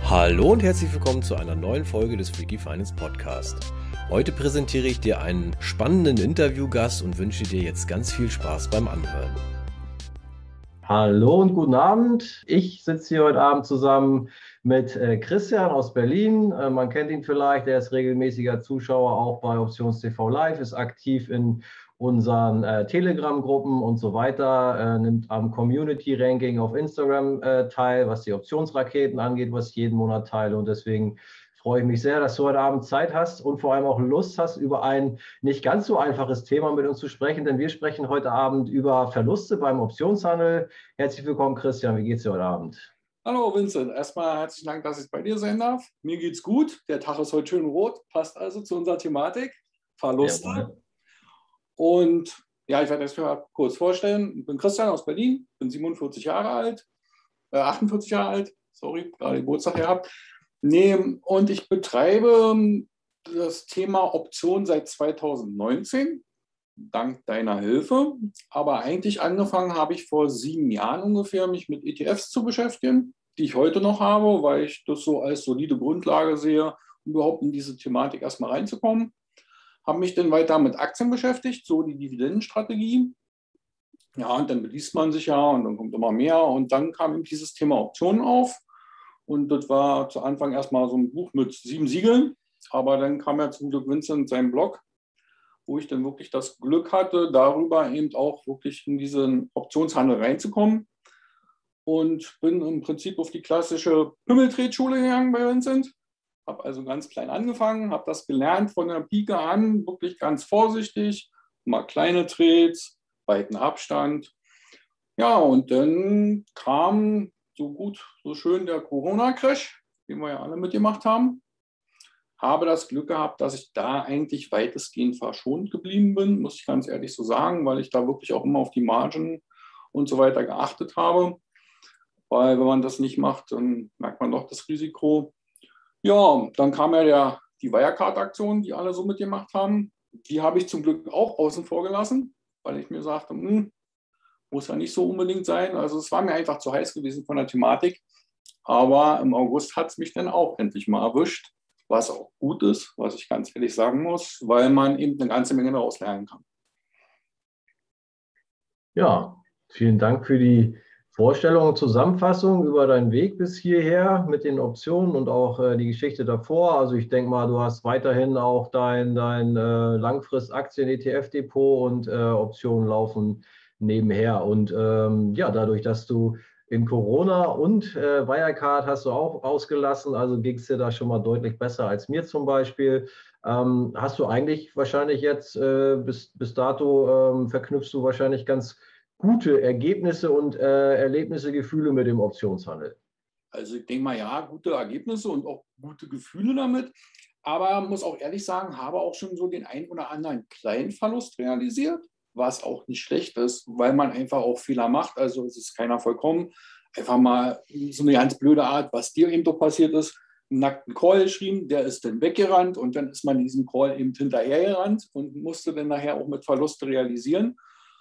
Hallo und herzlich willkommen zu einer neuen Folge des Freaky Finance Podcast. Heute präsentiere ich dir einen spannenden Interviewgast und wünsche dir jetzt ganz viel Spaß beim Anhören. Hallo und guten Abend. Ich sitze hier heute Abend zusammen mit Christian aus Berlin. Man kennt ihn vielleicht, er ist regelmäßiger Zuschauer auch bei Options TV Live, ist aktiv in unseren Telegram-Gruppen und so weiter, nimmt am Community-Ranking auf Instagram teil, was die Optionsraketen angeht, was ich jeden Monat teile. Und deswegen freue ich mich sehr, dass du heute Abend Zeit hast und vor allem auch Lust hast, über ein nicht ganz so einfaches Thema mit uns zu sprechen, denn wir sprechen heute Abend über Verluste beim Optionshandel. Herzlich willkommen, Christian. Wie geht's dir heute Abend? Hallo Vincent, erstmal herzlichen Dank, dass ich bei dir sein darf. Mir geht's gut. Der Tag ist heute schön rot, passt also zu unserer Thematik. Verluste. Ja. Und ja, ich werde das mal kurz vorstellen. Ich bin Christian aus Berlin, bin 47 Jahre alt, 48 Jahre alt, sorry, gerade Geburtstag gehabt. Nee, und ich betreibe das Thema Option seit 2019, dank deiner Hilfe. Aber eigentlich angefangen habe ich vor 7 Jahren ungefähr, mich mit ETFs zu beschäftigen, die ich heute noch habe, weil ich das so als solide Grundlage sehe, um überhaupt in diese Thematik erstmal reinzukommen. Habe mich dann weiter mit Aktien beschäftigt, so die Dividendenstrategie. Ja, und dann beliest man sich ja und dann kommt immer mehr. Und dann kam eben dieses Thema Optionen auf. Und das war zu Anfang erstmal so ein Buch mit 7 Siegeln. Aber dann kam ja zum Glück Vincent sein Blog, wo ich dann wirklich das Glück hatte, darüber eben auch wirklich in diesen Optionshandel reinzukommen. Und bin im Prinzip auf die klassische Pimmeltretschule gegangen bei Vincent. Habe also ganz klein angefangen, habe das gelernt von der Pike an, wirklich ganz vorsichtig, mal kleine Trades, weiten Abstand. Ja, und dann kam so gut, so schön der Corona-Crash, den wir ja alle mitgemacht haben. Habe das Glück gehabt, dass ich da eigentlich weitestgehend verschont geblieben bin, muss ich ganz ehrlich so sagen, weil ich da wirklich auch immer auf die Margen und so weiter geachtet habe. Weil wenn man das nicht macht, dann merkt man doch das Risiko. Ja, dann kam ja die Wirecard-Aktion, die alle so mitgemacht haben. Die habe ich zum Glück auch außen vor gelassen, weil ich mir sagte, muss ja nicht so unbedingt sein. Also es war mir einfach zu heiß gewesen von der Thematik. Aber im August hat es mich dann auch endlich mal erwischt, was auch gut ist, was ich ganz ehrlich sagen muss, weil man eben eine ganze Menge daraus lernen kann. Ja, vielen Dank für die Vorstellung und Zusammenfassung über deinen Weg bis hierher mit den Optionen und auch die Geschichte davor. Also ich denke mal, du hast weiterhin auch dein Langfrist-Aktien-ETF-Depot und Optionen laufen nebenher. Und ja, dadurch, dass du in Corona und Wirecard hast du auch ausgelassen, also ging es dir da schon mal deutlich besser als mir zum Beispiel. Hast du eigentlich wahrscheinlich jetzt bis dato verknüpfst du wahrscheinlich ganz gute Ergebnisse und Erlebnisse, Gefühle mit dem Optionshandel? Also ich denke mal, ja, gute Ergebnisse und auch gute Gefühle damit. Aber muss auch ehrlich sagen, habe auch schon so den einen oder anderen kleinen Verlust realisiert, was auch nicht schlecht ist, weil man einfach auch Fehler macht. Also es ist keiner vollkommen. Einfach mal so eine ganz blöde Art, was dir eben doch passiert ist, einen nackten Call geschrieben, der ist dann weggerannt und dann ist man diesem Call eben hinterhergerannt und musste dann nachher auch mit Verluste realisieren.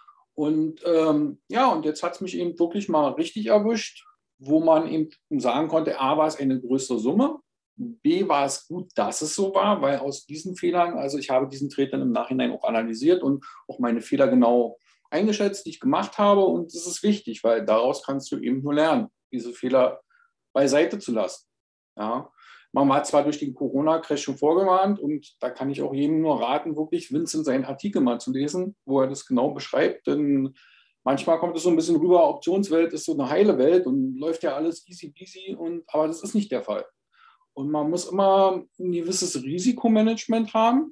Und ja, und jetzt hat es mich eben wirklich mal richtig erwischt, wo man eben sagen konnte, A, war es eine größere Summe, B, war es gut, dass es so war, weil aus diesen Fehlern, also ich habe diesen Trade dann im Nachhinein auch analysiert und auch meine Fehler genau eingeschätzt, die ich gemacht habe. Und das ist wichtig, weil daraus kannst du eben nur lernen, diese Fehler beiseite zu lassen. Ja. Man war zwar durch den Corona-Crash schon vorgewarnt und da kann ich auch jedem nur raten, wirklich Vincent seinen Artikel mal zu lesen, wo er das genau beschreibt, denn manchmal kommt es so ein bisschen rüber, Optionswelt ist so eine heile Welt und läuft ja alles easy peasy, aber das ist nicht der Fall. Und man muss immer ein gewisses Risikomanagement haben,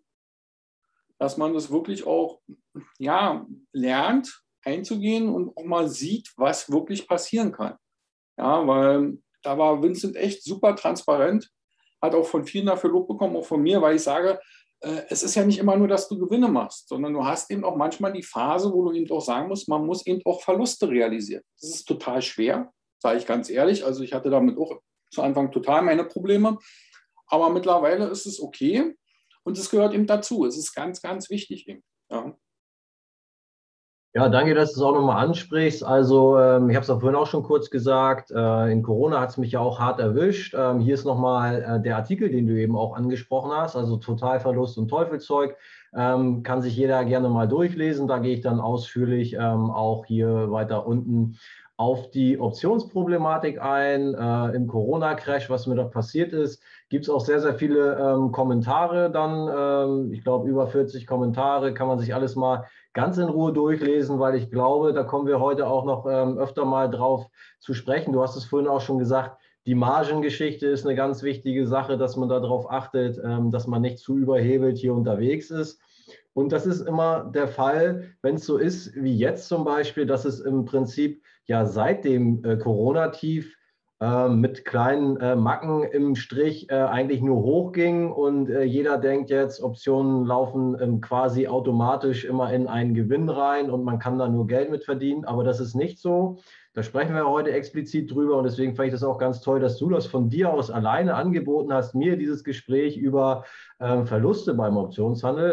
dass man das wirklich auch ja, lernt, einzugehen und auch mal sieht, was wirklich passieren kann. Ja, weil da war Vincent echt super transparent, hat auch von vielen dafür Lob bekommen, auch von mir, weil ich sage, es ist ja nicht immer nur, dass du Gewinne machst, sondern du hast eben auch manchmal die Phase, wo du eben auch sagen musst, man muss eben auch Verluste realisieren. Das ist total schwer, sage ich ganz ehrlich. Also ich hatte damit auch zu Anfang total meine Probleme, aber mittlerweile ist es okay und es gehört eben dazu. Es ist ganz, ganz wichtig eben. Ja. Ja, danke, dass du es auch nochmal ansprichst. Also, ich habe es auch vorhin auch schon kurz gesagt, in Corona hat es mich ja auch hart erwischt. Hier ist nochmal der Artikel, den du eben auch angesprochen hast, also Totalverlust und Teufelzeug. Kann sich jeder gerne mal durchlesen. Da gehe ich dann ausführlich auch hier weiter unten auf die Optionsproblematik ein. Im Corona-Crash, was mir da passiert ist, gibt es auch sehr, sehr viele Kommentare dann. Ich glaube, über 40 Kommentare, kann man sich alles mal ganz in Ruhe durchlesen, weil ich glaube, da kommen wir heute auch noch öfter mal drauf zu sprechen. Du hast es vorhin auch schon gesagt, die Margengeschichte ist eine ganz wichtige Sache, dass man darauf achtet, dass man nicht zu überhebelt hier unterwegs ist. Und das ist immer der Fall, wenn es so ist wie jetzt zum Beispiel, dass es im Prinzip ja seit dem Corona-Tief mit kleinen Macken im Strich eigentlich nur hochging und jeder denkt jetzt, Optionen laufen quasi automatisch immer in einen Gewinn rein und man kann da nur Geld mit verdienen, aber das ist nicht so. Da sprechen wir heute explizit drüber und deswegen fand ich das auch ganz toll, dass du das von dir aus alleine angeboten hast, mir dieses Gespräch über Verluste beim Optionshandel.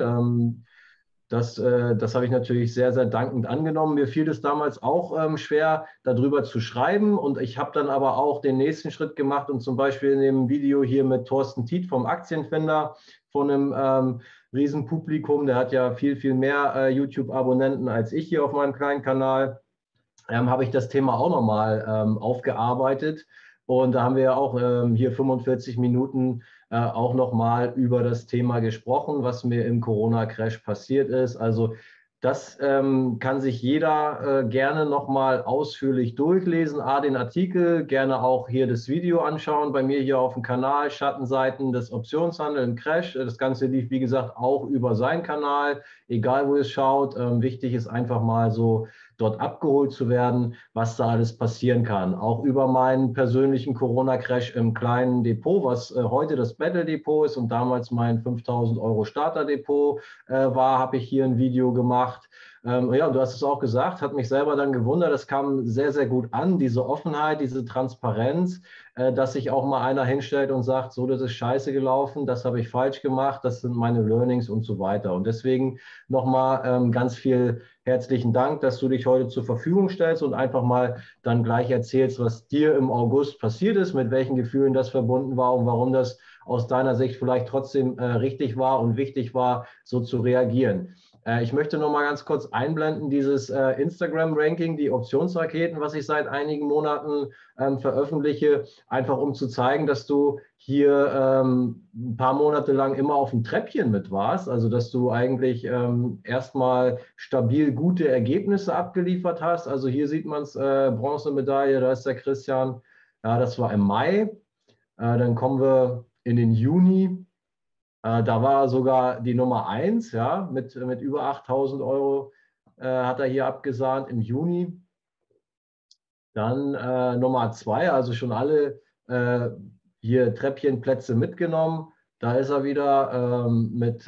Das habe ich natürlich sehr, sehr dankend angenommen. Mir fiel es damals auch schwer, darüber zu schreiben. Und ich habe dann aber auch den nächsten Schritt gemacht und zum Beispiel in dem Video hier mit Thorsten Tiet vom Aktienfinder von einem Riesenpublikum, der hat ja viel, viel mehr YouTube-Abonnenten als ich hier auf meinem kleinen Kanal, habe ich das Thema auch nochmal aufgearbeitet. Und da haben wir ja auch hier 45 Minuten auch nochmal über das Thema gesprochen, was mir im Corona-Crash passiert ist. Also das kann sich jeder gerne nochmal ausführlich durchlesen. Den Artikel, gerne auch hier das Video anschauen. Bei mir hier auf dem Kanal, Schattenseiten des Optionshandels im Crash. Das Ganze lief, wie gesagt, auch über seinen Kanal. Egal, wo ihr es schaut. Wichtig ist einfach mal so dort abgeholt zu werden, was da alles passieren kann. Auch über meinen persönlichen Corona-Crash im kleinen Depot, was heute das Battle Depot ist und damals mein 5.000 Euro Starterdepot war, habe ich hier ein Video gemacht. Ja, du hast es auch gesagt, hat mich selber dann gewundert, das kam sehr, sehr gut an, diese Offenheit, diese Transparenz, dass sich auch mal einer hinstellt und sagt, so, das ist scheiße gelaufen, das habe ich falsch gemacht, das sind meine Learnings und so weiter. Und deswegen nochmal ganz viel herzlichen Dank, dass du dich heute zur Verfügung stellst und einfach mal dann gleich erzählst, was dir im August passiert ist, mit welchen Gefühlen das verbunden war und warum das aus deiner Sicht vielleicht trotzdem richtig war und wichtig war, so zu reagieren. Ich möchte noch mal ganz kurz einblenden, dieses Instagram-Ranking, die Optionsraketen, was ich seit einigen Monaten veröffentliche, einfach um zu zeigen, dass du hier ein paar Monate lang immer auf dem Treppchen mit warst, also dass du eigentlich erstmal stabil gute Ergebnisse abgeliefert hast. Also hier sieht man es, Bronzemedaille, da ist der Christian, ja, das war im Mai. Dann kommen wir in den Juni. Da war sogar die Nummer 1, ja, mit über 8.000 Euro hat er hier abgesahnt im Juni. Dann Nummer 2, also schon alle hier Treppchenplätze mitgenommen. Da ist er wieder mit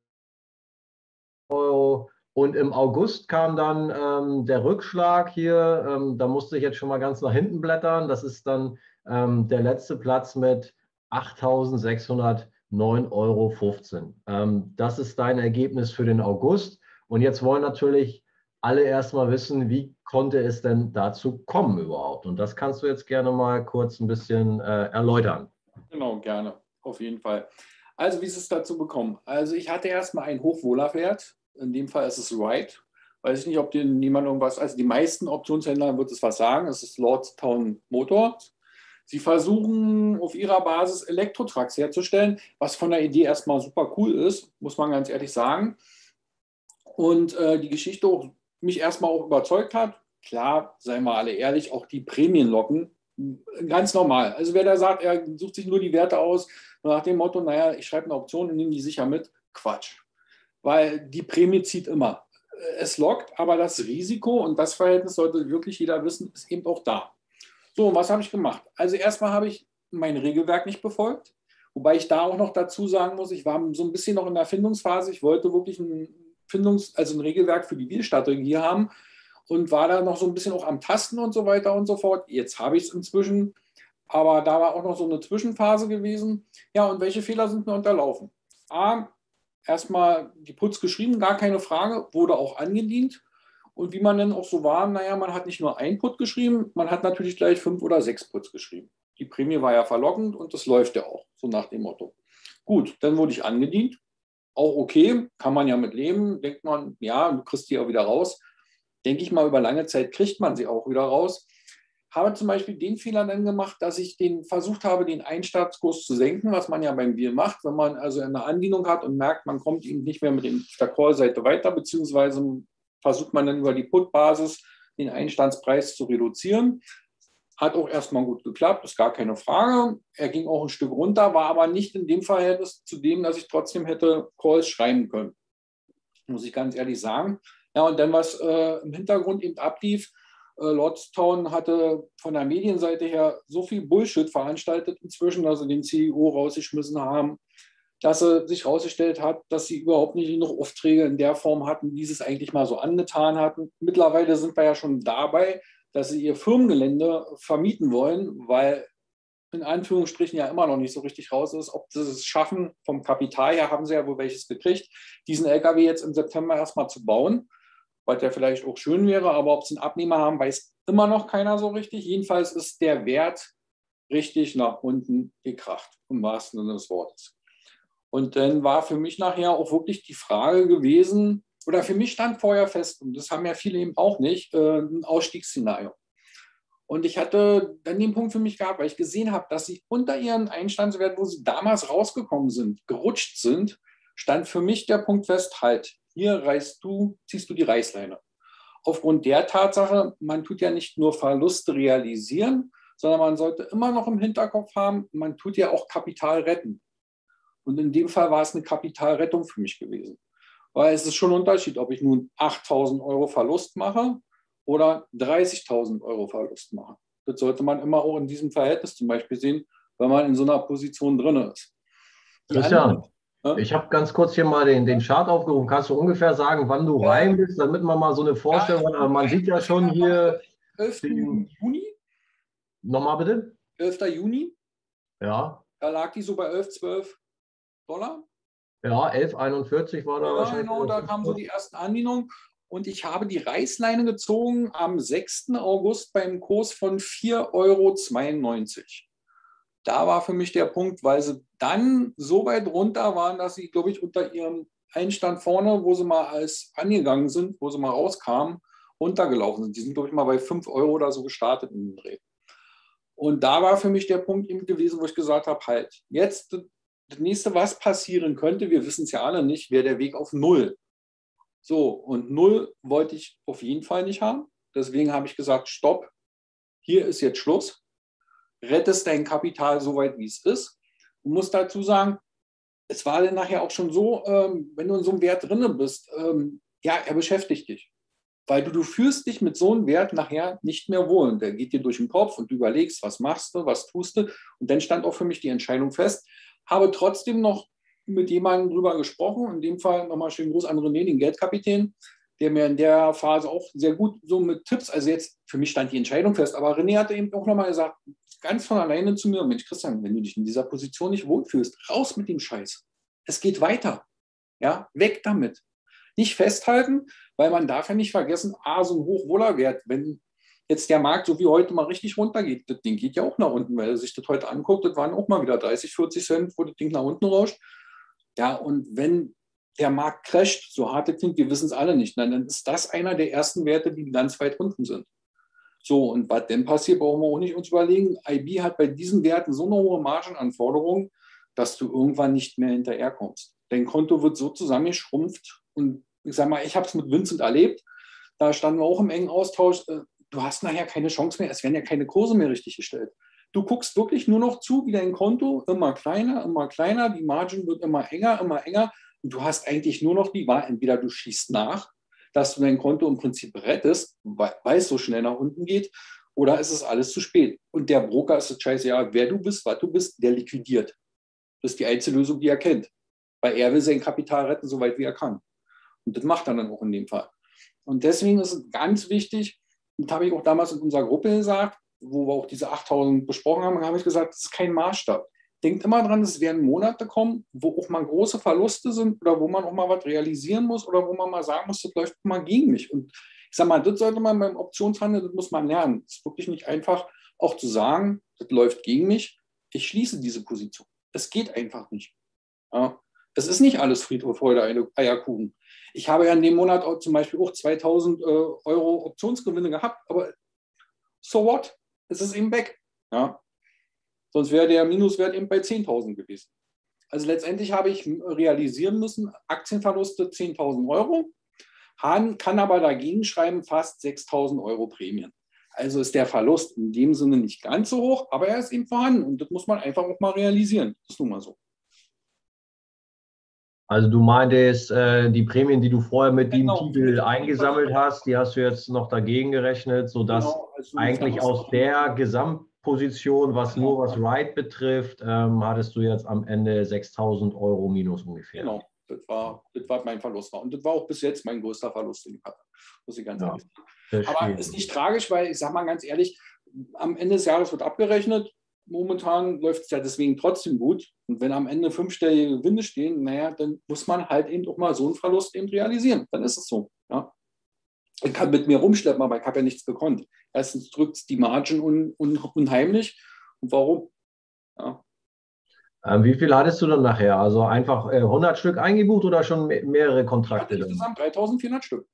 Euro. Und im August kam dann der Rückschlag hier. Da musste ich jetzt schon mal ganz nach hinten blättern. Das ist dann der letzte Platz mit 8.609,15 Euro. Das ist dein Ergebnis für den August. Und jetzt wollen natürlich alle erstmal wissen, wie konnte es denn dazu kommen überhaupt? Und das kannst du jetzt gerne mal kurz ein bisschen erläutern. Genau, gerne, auf jeden Fall. Also, wie ist es dazu gekommen? Also, ich hatte erstmal einen Hochwohlerwert. In dem Fall ist es Right. Weiß ich nicht, ob dir niemand irgendwas, also die meisten Optionshändler wird es was sagen. Es ist Lordstown Motors. Sie versuchen auf ihrer Basis Elektrotrucks herzustellen, was von der Idee erstmal super cool ist, muss man ganz ehrlich sagen. Und die Geschichte auch, mich erstmal auch überzeugt hat. Klar, seien wir alle ehrlich, auch die Prämienlocken, ganz normal. Also wer da sagt, er sucht sich nur die Werte aus, nach dem Motto, naja, ich schreibe eine Option und nehme die sicher mit, Quatsch. Weil die Prämie zieht immer. Es lockt, aber das Risiko und das Verhältnis sollte wirklich jeder wissen, ist eben auch da. So, und was habe ich gemacht? Also erstmal habe ich mein Regelwerk nicht befolgt, wobei ich da auch noch dazu sagen muss, ich war so ein bisschen noch in der Findungsphase. Ich wollte wirklich ein Regelwerk für die Dealstrategie haben und war da noch so ein bisschen auch am Tasten und so weiter und so fort. Jetzt habe ich es inzwischen, aber da war auch noch so eine Zwischenphase gewesen. Ja, und welche Fehler sind mir unterlaufen? Erstmal die Putz geschrieben, gar keine Frage, wurde auch angedient. Und wie man dann auch so war, naja, man hat nicht nur ein Put geschrieben, man hat natürlich gleich 5 oder 6 Puts geschrieben. Die Prämie war ja verlockend und das läuft ja auch, so nach dem Motto. Gut, dann wurde ich angedient. Auch okay, kann man ja mit leben. Denkt man, ja, du kriegst die auch wieder raus. Denke ich mal, über lange Zeit kriegt man sie auch wieder raus. Habe zum Beispiel den Fehler dann gemacht, dass ich versucht habe, den Einstartskurs zu senken, was man ja beim Deal macht, wenn man also eine Andienung hat und merkt, man kommt eben nicht mehr mit der Call-Seite weiter, beziehungsweise versucht man dann über die Put-Basis den Einstandspreis zu reduzieren. Hat auch erstmal gut geklappt, ist gar keine Frage. Er ging auch ein Stück runter, war aber nicht in dem Verhältnis zu dem, dass ich trotzdem hätte Calls schreiben können. Muss ich ganz ehrlich sagen. Ja, und dann, was im Hintergrund eben ablief, Lordstown hatte von der Medienseite her so viel Bullshit veranstaltet inzwischen, dass sie den CEO rausgeschmissen haben, dass sie sich herausgestellt hat, dass sie überhaupt nicht genug Aufträge in der Form hatten, wie sie es eigentlich mal so angetan hatten. Mittlerweile sind wir ja schon dabei, dass sie ihr Firmengelände vermieten wollen, weil in Anführungsstrichen ja immer noch nicht so richtig raus ist, ob sie es schaffen. Vom Kapital her haben sie ja wohl welches gekriegt, diesen LKW jetzt im September erstmal zu bauen, was ja vielleicht auch schön wäre, aber ob sie einen Abnehmer haben, weiß immer noch keiner so richtig. Jedenfalls ist der Wert richtig nach unten gekracht, im wahrsten Sinne des Wortes. Und dann war für mich nachher auch wirklich die Frage gewesen, oder für mich stand vorher fest, und das haben ja viele eben auch nicht, ein Ausstiegsszenario. Und ich hatte dann den Punkt für mich gehabt, weil ich gesehen habe, dass sie unter ihren Einstandswert, wo sie damals rausgekommen sind, gerutscht sind, stand für mich der Punkt fest, halt, hier ziehst du die Reißleine. Aufgrund der Tatsache, man tut ja nicht nur Verluste realisieren, sondern man sollte immer noch im Hinterkopf haben, man tut ja auch Kapital retten. Und in dem Fall war es eine Kapitalrettung für mich gewesen. Weil es ist schon ein Unterschied, ob ich nun 8.000 € Verlust mache oder 30.000 € Verlust mache. Das sollte man immer auch in diesem Verhältnis zum Beispiel sehen, wenn man in so einer Position drin ist. Christian, ich habe ganz kurz hier mal den Chart aufgerufen. Kannst du ungefähr sagen, wann du rein bist, damit man mal so eine Vorstellung hat? Aber man sieht ja schon hier... 11. Juni? Nochmal bitte? 11. Juni? Ja. Da lag die so bei 11, 12 $. Ja, 11,41 war da wahrscheinlich. Genau, da kamen so die ersten Andienungen. Und ich habe die Reißleine gezogen am 6. August beim Kurs von 4,92 €. Da war für mich der Punkt, weil sie dann so weit runter waren, dass sie, glaube ich, unter ihrem Einstand vorne, wo sie mal als angegangen sind, wo sie mal rauskamen, runtergelaufen sind. Die sind, glaube ich, mal bei 5 € oder so gestartet in den Dreh. Und da war für mich der Punkt eben gewesen, wo ich gesagt habe, halt, jetzt das nächste, was passieren könnte, wir wissen es ja alle nicht, wäre der Weg auf 0. So, und 0 wollte ich auf jeden Fall nicht haben. Deswegen habe ich gesagt, stopp, hier ist jetzt Schluss. Rettest dein Kapital so weit, wie es ist. Du musst dazu sagen, es war dann nachher auch schon so, wenn du in so einem Wert drin bist, ja, er beschäftigt dich. Weil du fühlst dich mit so einem Wert nachher nicht mehr wohl. Und der geht dir durch den Kopf und du überlegst, was machst du, was tust du. Und dann stand auch für mich die Entscheidung fest. Habe trotzdem noch mit jemandem drüber gesprochen. In dem Fall nochmal schönen Gruß an René, den Geldkapitän, der mir in der Phase auch sehr gut so mit Tipps, also jetzt für mich stand die Entscheidung fest, aber René hatte eben auch nochmal gesagt, ganz von alleine zu mir, Mensch Christian, wenn du dich in dieser Position nicht wohlfühlst, raus mit dem Scheiß. Es geht weiter. Ja, weg damit. Nicht festhalten, weil man darf ja nicht vergessen, so ein Hochwohlerwert, wenn jetzt der Markt so wie heute mal richtig runtergeht, das Ding geht ja auch nach unten, weil er sich das heute anguckt, das waren auch mal wieder 30, 40 Cent, wo das Ding nach unten rauscht. Ja, und wenn der Markt crasht, so hart das klingt, wir wissen es alle nicht, dann ist das einer der ersten Werte, die ganz weit unten sind. So, und was denn passiert, brauchen wir auch nicht uns überlegen. IB hat bei diesen Werten so eine hohe Margenanforderung, dass du irgendwann nicht mehr hinterherkommst. Dein Konto wird so zusammengeschrumpft und ich sage mal, ich habe es mit Vincent erlebt, da standen wir auch im engen Austausch, du hast nachher keine Chance mehr, es werden ja keine Kurse mehr richtig gestellt. Du guckst wirklich nur noch zu, wie dein Konto immer kleiner, die Margin wird immer enger und du hast eigentlich nur noch die Wahl, entweder du schießt nach, dass du dein Konto im Prinzip rettest, weil es so schnell nach unten geht, oder ist es alles zu spät. Und der Broker ist das scheiße, ja, wer du bist, was du bist, der liquidiert. Das ist die einzige Lösung, die er kennt. Weil er will sein Kapital retten, so weit wie er kann. Und das macht er dann auch in dem Fall. Und deswegen ist es ganz wichtig, das habe ich auch damals in unserer Gruppe gesagt, wo wir auch diese 8.000 besprochen haben, habe ich gesagt, das ist kein Maßstab. Denkt immer dran, es werden Monate kommen, wo auch mal große Verluste sind oder wo man auch mal was realisieren muss oder wo man mal sagen muss, das läuft mal gegen mich. Und ich sage mal, das sollte man beim Optionshandel, das muss man lernen. Es ist wirklich nicht einfach, auch zu sagen, das läuft gegen mich, ich schließe diese Position. Es geht einfach nicht. Ja. Es ist nicht alles Friede, Freude, Eierkuchen. Ich habe ja in dem Monat auch zum Beispiel auch 2000 Euro Optionsgewinne gehabt, aber so what? Es ist eben weg. Ja. Sonst wäre der Minuswert eben bei 10.000 gewesen. Also letztendlich habe ich realisieren müssen, Aktienverluste 10.000 Euro, kann aber dagegen schreiben fast 6.000 Euro Prämien. Also ist der Verlust in dem Sinne nicht ganz so hoch, aber er ist eben vorhanden und das muss man einfach auch mal realisieren. Das ist nun mal so. Also du meintest, die Prämien, die du vorher mit dem Genau. Titel eingesammelt hast, die hast du jetzt noch dagegen gerechnet, sodass Genau, also eigentlich aus der Gesamtposition, was nur was Ride betrifft, hattest du jetzt am Ende 6.000 Euro minus ungefähr. Genau, das war mein Verlust. Und das war auch bis jetzt mein größter Verlust, den ich hatte. Muss ich ganz ehrlich sagen. Aber ist nicht tragisch, weil ich sage mal ganz ehrlich, am Ende des Jahres wird abgerechnet. Momentan läuft es ja deswegen trotzdem gut. Und wenn am Ende 5-stellige Gewinne stehen, naja, dann muss man halt eben auch mal so einen Verlust eben realisieren. Dann ist es so. Ja. Ich kann mit mir rumschleppen, aber ich habe ja nichts gekonnt. Erstens drückt es die Margen unheimlich. Und warum? Ja. Wie viel hattest du dann nachher? Also einfach 100 Stück eingebucht oder schon mehrere Kontrakte? Insgesamt 3.400 Stück.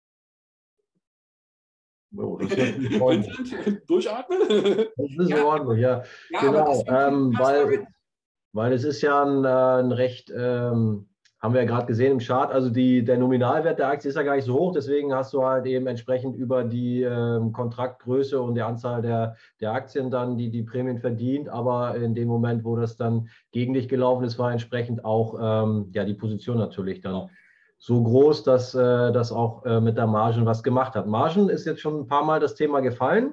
Oh, das ist ordentlich. Durchatmen? Das ist ordentlich, ja. Ja, genau, aber weil es ist ja ein recht, haben wir ja gerade gesehen im Chart, also der Nominalwert der Aktie ist ja gar nicht so hoch, deswegen hast du halt eben entsprechend über die Kontraktgröße und die Anzahl der Aktien dann die Prämien verdient, aber in dem Moment, wo das dann gegen dich gelaufen ist, war entsprechend auch ja, die Position natürlich dann so groß, dass das auch mit der Margen was gemacht hat. Margen ist jetzt schon ein paar Mal das Thema gefallen.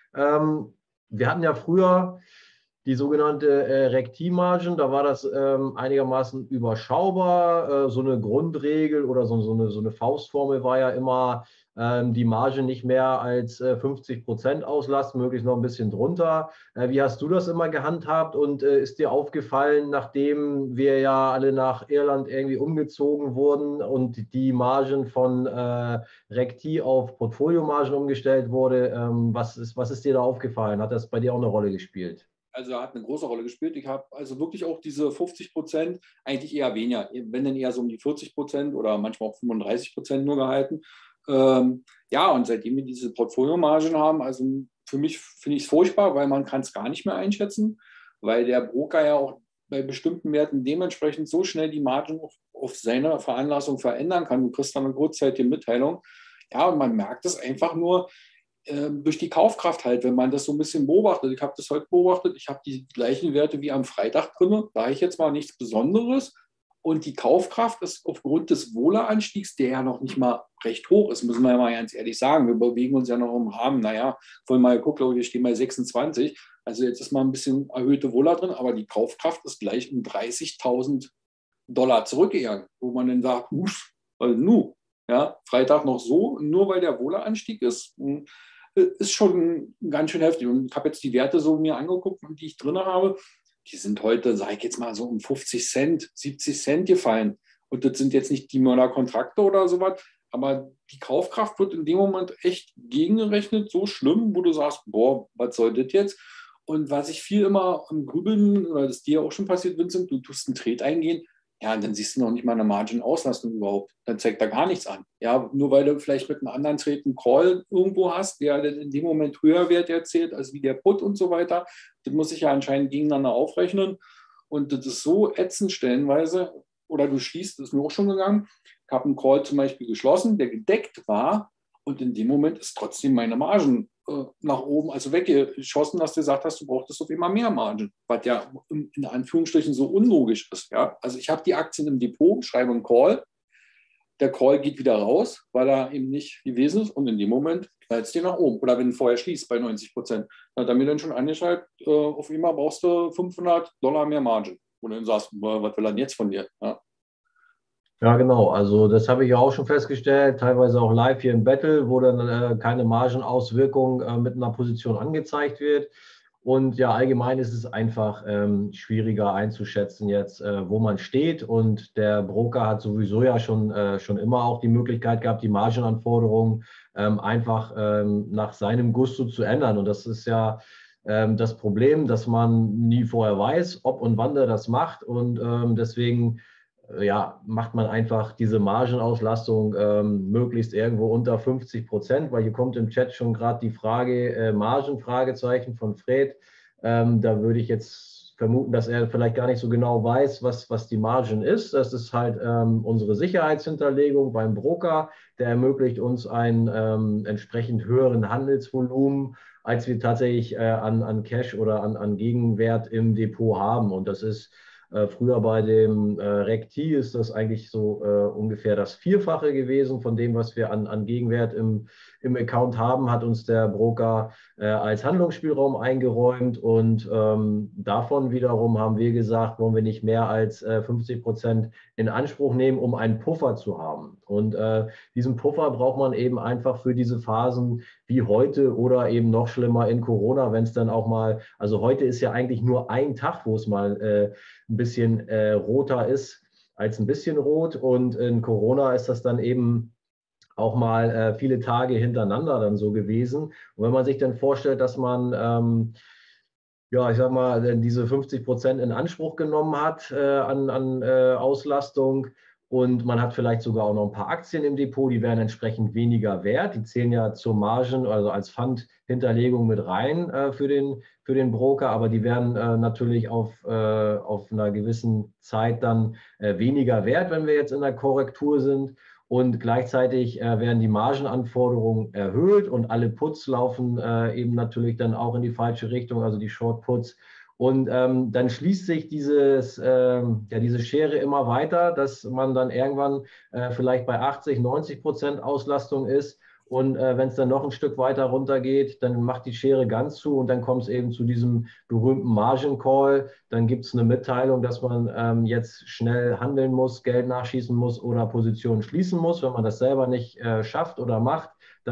Wir hatten ja früher die sogenannte Rekti-Margen, da war das einigermaßen überschaubar. So eine Grundregel oder so eine Faustformel war ja immer, die Marge nicht mehr als 50% auslassen, möglichst noch ein bisschen drunter. Wie hast du das immer gehandhabt und ist dir aufgefallen, nachdem wir ja alle nach Irland irgendwie umgezogen wurden und die Margen von Rekti auf Portfoliomargen umgestellt wurde, was ist dir da aufgefallen? Hat das bei dir auch eine Rolle gespielt? Also hat eine große Rolle gespielt. Ich habe also wirklich auch diese 50%, eigentlich eher weniger, wenn denn eher so um die 40% oder manchmal auch 35% nur gehalten. Ja, und seitdem wir diese Portfoliomargen haben, also für mich finde ich es furchtbar, weil man kann es gar nicht mehr einschätzen, weil der Broker ja auch bei bestimmten Werten dementsprechend so schnell die Margen auf seine Veranlassung verändern kann. Du kriegst dann eine kurzzeitige Mitteilung. Ja, und man merkt es einfach nur, durch die Kaufkraft halt, wenn man das so ein bisschen beobachtet. Ich habe das heute beobachtet, ich habe die gleichen Werte wie am Freitag drin, da ich jetzt mal nichts Besonderes. Und die Kaufkraft ist aufgrund des Wohleranstiegs, der ja noch nicht mal recht hoch ist, müssen wir ja mal ganz ehrlich sagen. Wir bewegen uns ja noch im Rahmen, naja, vorhin mal geguckt, wir stehen bei 26. Also jetzt ist mal ein bisschen erhöhte Wohler drin, aber die Kaufkraft ist gleich um $30.000 zurückgegangen, wo man dann sagt, ja, Freitag noch so, nur weil der Wohleranstieg ist schon ganz schön heftig. Und ich habe jetzt die Werte so mir angeguckt, die ich drin habe. Die sind heute, sage ich jetzt mal, so um 50 Cent, 70 Cent gefallen. Und das sind jetzt nicht die Mörderkontrakte oder sowas, aber die Kaufkraft wird in dem Moment echt gegengerechnet, so schlimm, wo du sagst, boah, was soll das jetzt? Und was ich viel immer am Grübeln, oder das dir auch schon passiert, Vincent, du tust einen Trade eingehen, ja, und dann siehst du noch nicht mal eine Margin-Auslastung überhaupt. Dann zeigt da gar nichts an. Ja, nur weil du vielleicht mit einem anderen Trade einen Call irgendwo hast, der in dem Moment höher Wert erzählt als wie der Put und so weiter. Das muss ich ja anscheinend gegeneinander aufrechnen. Und das ist so ätzend stellenweise. Oder du schließt, das ist mir auch schon gegangen. Ich habe einen Call zum Beispiel geschlossen, der gedeckt war. Und in dem Moment ist trotzdem meine Margen nach oben, also weggeschossen, dass du gesagt hast, du brauchtest auf immer mehr Margen, was ja in Anführungsstrichen so unlogisch ist. Ja? Also ich habe die Aktien im Depot, schreibe einen Call, der Call geht wieder raus, weil er eben nicht gewesen ist und in dem Moment knallt es dir nach oben. Oder wenn du vorher schließt bei 90%, dann hat er mir dann schon angeschaltet, auf immer brauchst du $500 mehr Margen. Und dann sagst du, was will er denn jetzt von dir? Ja. Ja, genau. Also das habe ich ja auch schon festgestellt, teilweise auch live hier im Battle, wo dann keine Margenauswirkung mit einer Position angezeigt wird. Und ja, allgemein ist es einfach schwieriger einzuschätzen jetzt, wo man steht. Und der Broker hat sowieso ja schon immer auch die Möglichkeit gehabt, die Margenanforderungen einfach nach seinem Gusto zu ändern. Und das ist ja das Problem, dass man nie vorher weiß, ob und wann der das macht. Und deswegen ja, macht man einfach diese Margenauslastung möglichst irgendwo unter 50%, weil hier kommt im Chat schon gerade die Frage, Margenfragezeichen von Fred. Da würde ich jetzt vermuten, dass er vielleicht gar nicht so genau weiß, was die Margen ist. Das ist halt unsere Sicherheitshinterlegung beim Broker. Der ermöglicht uns einen entsprechend höheren Handelsvolumen, als wir tatsächlich an Cash oder an Gegenwert im Depot haben. Und das ist früher bei dem RECT ist das eigentlich so ungefähr das Vierfache gewesen von dem, was wir an Gegenwert im Account haben, hat uns der Broker als Handlungsspielraum eingeräumt. Und davon wiederum haben wir gesagt, wollen wir nicht mehr als 50% in Anspruch nehmen, um einen Puffer zu haben. Und diesen Puffer braucht man eben einfach für diese Phasen wie heute oder eben noch schlimmer in Corona, wenn es dann auch mal, also heute ist ja eigentlich nur ein Tag, wo es mal ein bisschen roter ist als ein bisschen rot. Und in Corona ist das dann eben auch mal viele Tage hintereinander dann so gewesen. Und wenn man sich dann vorstellt, dass man ja, ich sag mal, diese 50% in Anspruch genommen hat an Auslastung und man hat vielleicht sogar auch noch ein paar Aktien im Depot, die wären entsprechend weniger wert. Die zählen ja zur Margen, also als Pfandhinterlegung mit rein für den Broker, aber die werden natürlich auf einer gewissen Zeit dann weniger wert, wenn wir jetzt in der Korrektur sind. Und gleichzeitig werden die Margenanforderungen erhöht und alle Puts laufen eben natürlich dann auch in die falsche Richtung, also die Short Puts. Und dann schließt sich diese Schere immer weiter, dass man dann irgendwann vielleicht bei 80-90% Auslastung ist. Und wenn es dann noch ein Stück weiter runter geht, dann macht die Schere ganz zu und dann kommt es eben zu diesem berühmten Margin Call. Dann gibt es eine Mitteilung, dass man jetzt schnell handeln muss, Geld nachschießen muss oder Positionen schließen muss. Wenn man das selber nicht schafft oder macht,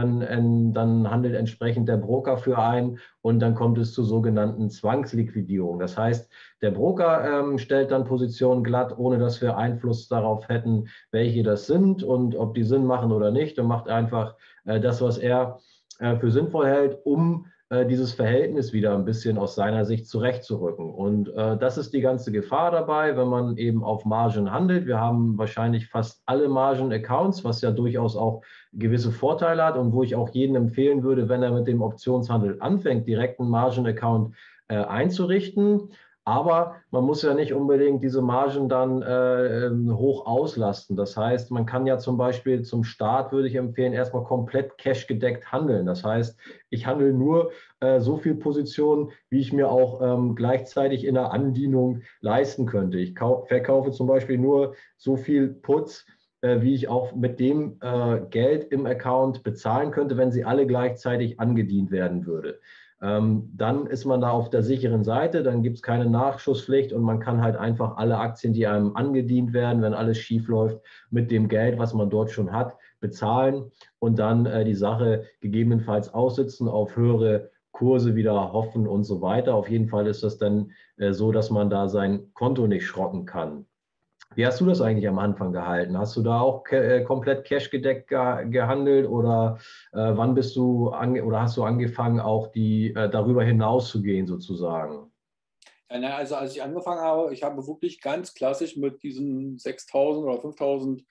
dann handelt entsprechend der Broker für einen und dann kommt es zur sogenannten Zwangsliquidierung. Das heißt, der Broker stellt dann Positionen glatt, ohne dass wir Einfluss darauf hätten, welche das sind und ob die Sinn machen oder nicht, und macht einfach das, was er für sinnvoll hält, um dieses Verhältnis wieder ein bisschen aus seiner Sicht zurechtzurücken. Und das ist die ganze Gefahr dabei, wenn man eben auf Margen handelt. Wir haben wahrscheinlich fast alle Margen-Accounts, was ja durchaus auch gewisse Vorteile hat und wo ich auch jedem empfehlen würde, wenn er mit dem Optionshandel anfängt, direkt einen Margen-Account einzurichten. Aber man muss ja nicht unbedingt diese Margen dann hoch auslasten. Das heißt, man kann ja zum Beispiel zum Start, würde ich empfehlen, erstmal komplett cash-gedeckt handeln. Das heißt, ich handle nur so viel Positionen, wie ich mir auch gleichzeitig in der Andienung leisten könnte. Ich verkaufe zum Beispiel nur so viel Puts, wie ich auch mit dem Geld im Account bezahlen könnte, wenn sie alle gleichzeitig angedient werden würde. Dann ist man da auf der sicheren Seite, dann gibt es keine Nachschusspflicht und man kann halt einfach alle Aktien, die einem angedient werden, wenn alles schief läuft, mit dem Geld, was man dort schon hat, bezahlen und dann die Sache gegebenenfalls aussitzen, auf höhere Kurse wieder hoffen und so weiter. Auf jeden Fall ist das dann so, dass man da sein Konto nicht schrotten kann. Wie hast du das eigentlich am Anfang gehalten? Hast du da auch komplett cashgedeckt gehandelt oder wann bist du oder hast du angefangen, auch darüber hinaus zu gehen sozusagen? Ja, also als ich angefangen habe, ich habe wirklich ganz klassisch mit diesen 6.000 oder 5.000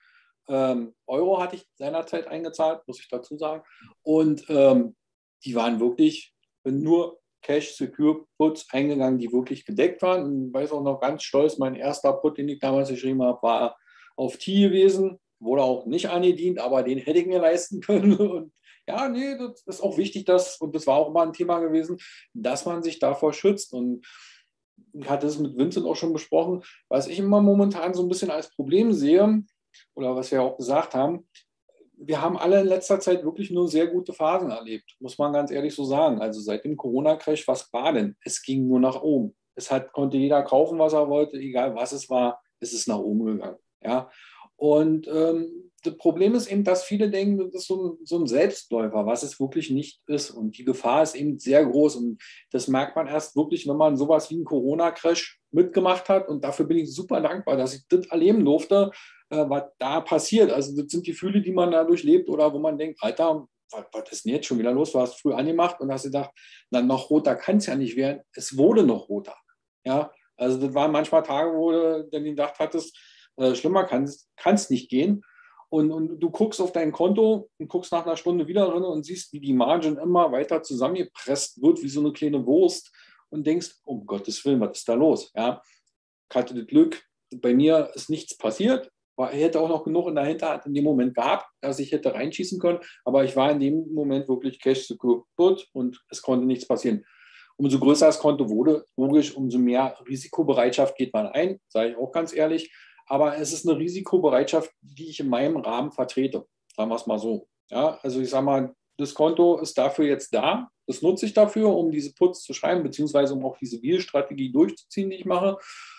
Euro hatte ich seinerzeit eingezahlt, muss ich dazu sagen. Und die waren wirklich nur Cash Secure Puts eingegangen, die wirklich gedeckt waren. Und ich weiß auch noch ganz stolz, mein erster Put, den ich damals geschrieben habe, war auf T gewesen. Wurde auch nicht angedient, aber den hätte ich mir leisten können. Und ja, nee, das ist auch wichtig, und das war auch immer ein Thema gewesen, dass man sich davor schützt. Und ich hatte es mit Vincent auch schon besprochen, was ich immer momentan so ein bisschen als Problem sehe, oder was wir auch gesagt haben, wir haben alle in letzter Zeit wirklich nur sehr gute Phasen erlebt, muss man ganz ehrlich so sagen. Also seit dem Corona-Crash, was war denn? Es ging nur nach oben. Konnte jeder kaufen, was er wollte, egal was es war, es ist nach oben gegangen. Ja? Und das Problem ist eben, dass viele denken, das ist so ein Selbstläufer, was es wirklich nicht ist. Und die Gefahr ist eben sehr groß. Und das merkt man erst wirklich, wenn man sowas wie einen Corona-Crash mitgemacht hat. Und dafür bin ich super dankbar, dass ich das erleben durfte, was da passiert. Also das sind Gefühle, die man da durchlebt oder wo man denkt, Alter, was ist denn jetzt schon wieder los? Du hast früh angemacht und hast gedacht, dann noch roter kann es ja nicht werden. Es wurde noch roter. Ja, also das waren manchmal Tage, wo du dann gedacht hattest, schlimmer kann es nicht gehen. Und du guckst auf dein Konto und guckst nach einer Stunde wieder drin und siehst, wie die Margin immer weiter zusammengepresst wird, wie so eine kleine Wurst und denkst, um Gottes Willen, was ist da los? Ja, ich hatte das Glück, bei mir ist nichts passiert. Ich hätte auch noch genug in der Hinterhand in dem Moment gehabt, dass ich hätte reinschießen können, aber ich war in dem Moment wirklich cash secure und es konnte nichts passieren. Umso größer das Konto wurde, logisch, umso mehr Risikobereitschaft geht man ein, sage ich auch ganz ehrlich. Aber es ist eine Risikobereitschaft, die ich in meinem Rahmen vertrete. Sagen wir es mal so. Ja, also ich sage mal, das Konto ist dafür jetzt da. Das nutze ich dafür, um diese Puts zu schreiben, beziehungsweise um auch diese Deal-Strategie durchzuziehen, die ich mache.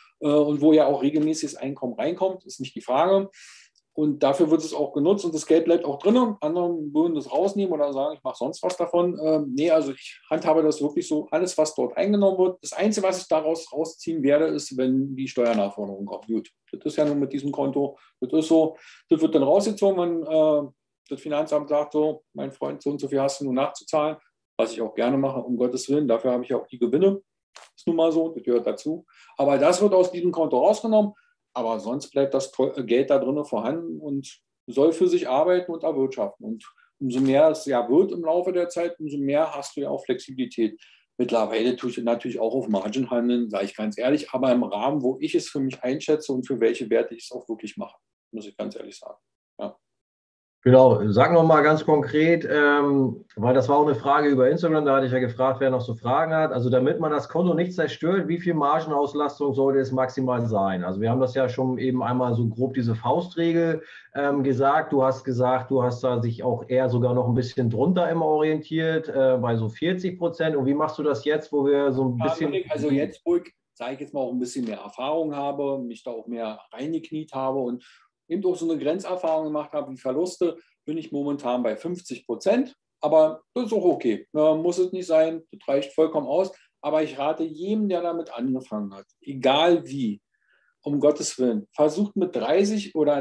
Und wo ja auch regelmäßiges Einkommen reinkommt, ist nicht die Frage. Und dafür wird es auch genutzt und das Geld bleibt auch drin. Andere würden das rausnehmen oder sagen, ich mache sonst was davon. Nee, also ich handhabe das wirklich so, alles, was dort eingenommen wird. Das Einzige, was ich daraus rausziehen werde, ist, wenn die Steuernachforderung kommt. Gut, das ist ja nur mit diesem Konto, das ist so, das wird dann rausgezogen, wenn das Finanzamt sagt, so, mein Freund, so und so viel hast du nur nachzuzahlen, was ich auch gerne mache, um Gottes Willen. Dafür habe ich auch die Gewinne. Ist nun mal so, das gehört dazu. Aber das wird aus diesem Konto rausgenommen. Aber sonst bleibt das Geld da drin vorhanden und soll für sich arbeiten und erwirtschaften. Und umso mehr es ja wird im Laufe der Zeit, umso mehr hast du ja auch Flexibilität. Mittlerweile tue ich natürlich auch auf Margin handeln, sage ich ganz ehrlich, aber im Rahmen, wo ich es für mich einschätze und für welche Werte ich es auch wirklich mache, muss ich ganz ehrlich sagen. Ja. Genau, sag noch mal ganz konkret, weil das war auch eine Frage über Instagram, da hatte ich ja gefragt, wer noch so Fragen hat. Also damit man das Konto nicht zerstört, wie viel Margenauslastung sollte es maximal sein? Also wir haben das ja schon eben einmal so grob diese Faustregel gesagt. Du hast da sich auch eher sogar noch ein bisschen drunter immer orientiert, bei so 40%. Und wie machst du das jetzt, wo wir so ein bisschen... Also jetzt, wo ich, sage ich jetzt mal, auch ein bisschen mehr Erfahrung habe, mich da auch mehr reingekniet habe und eben auch so eine Grenzerfahrung gemacht habe, wie Verluste, bin ich momentan bei 50%. Aber das ist auch okay. Muss es nicht sein, das reicht vollkommen aus. Aber ich rate jedem, der damit angefangen hat, egal wie, um Gottes Willen, versucht mit 30 oder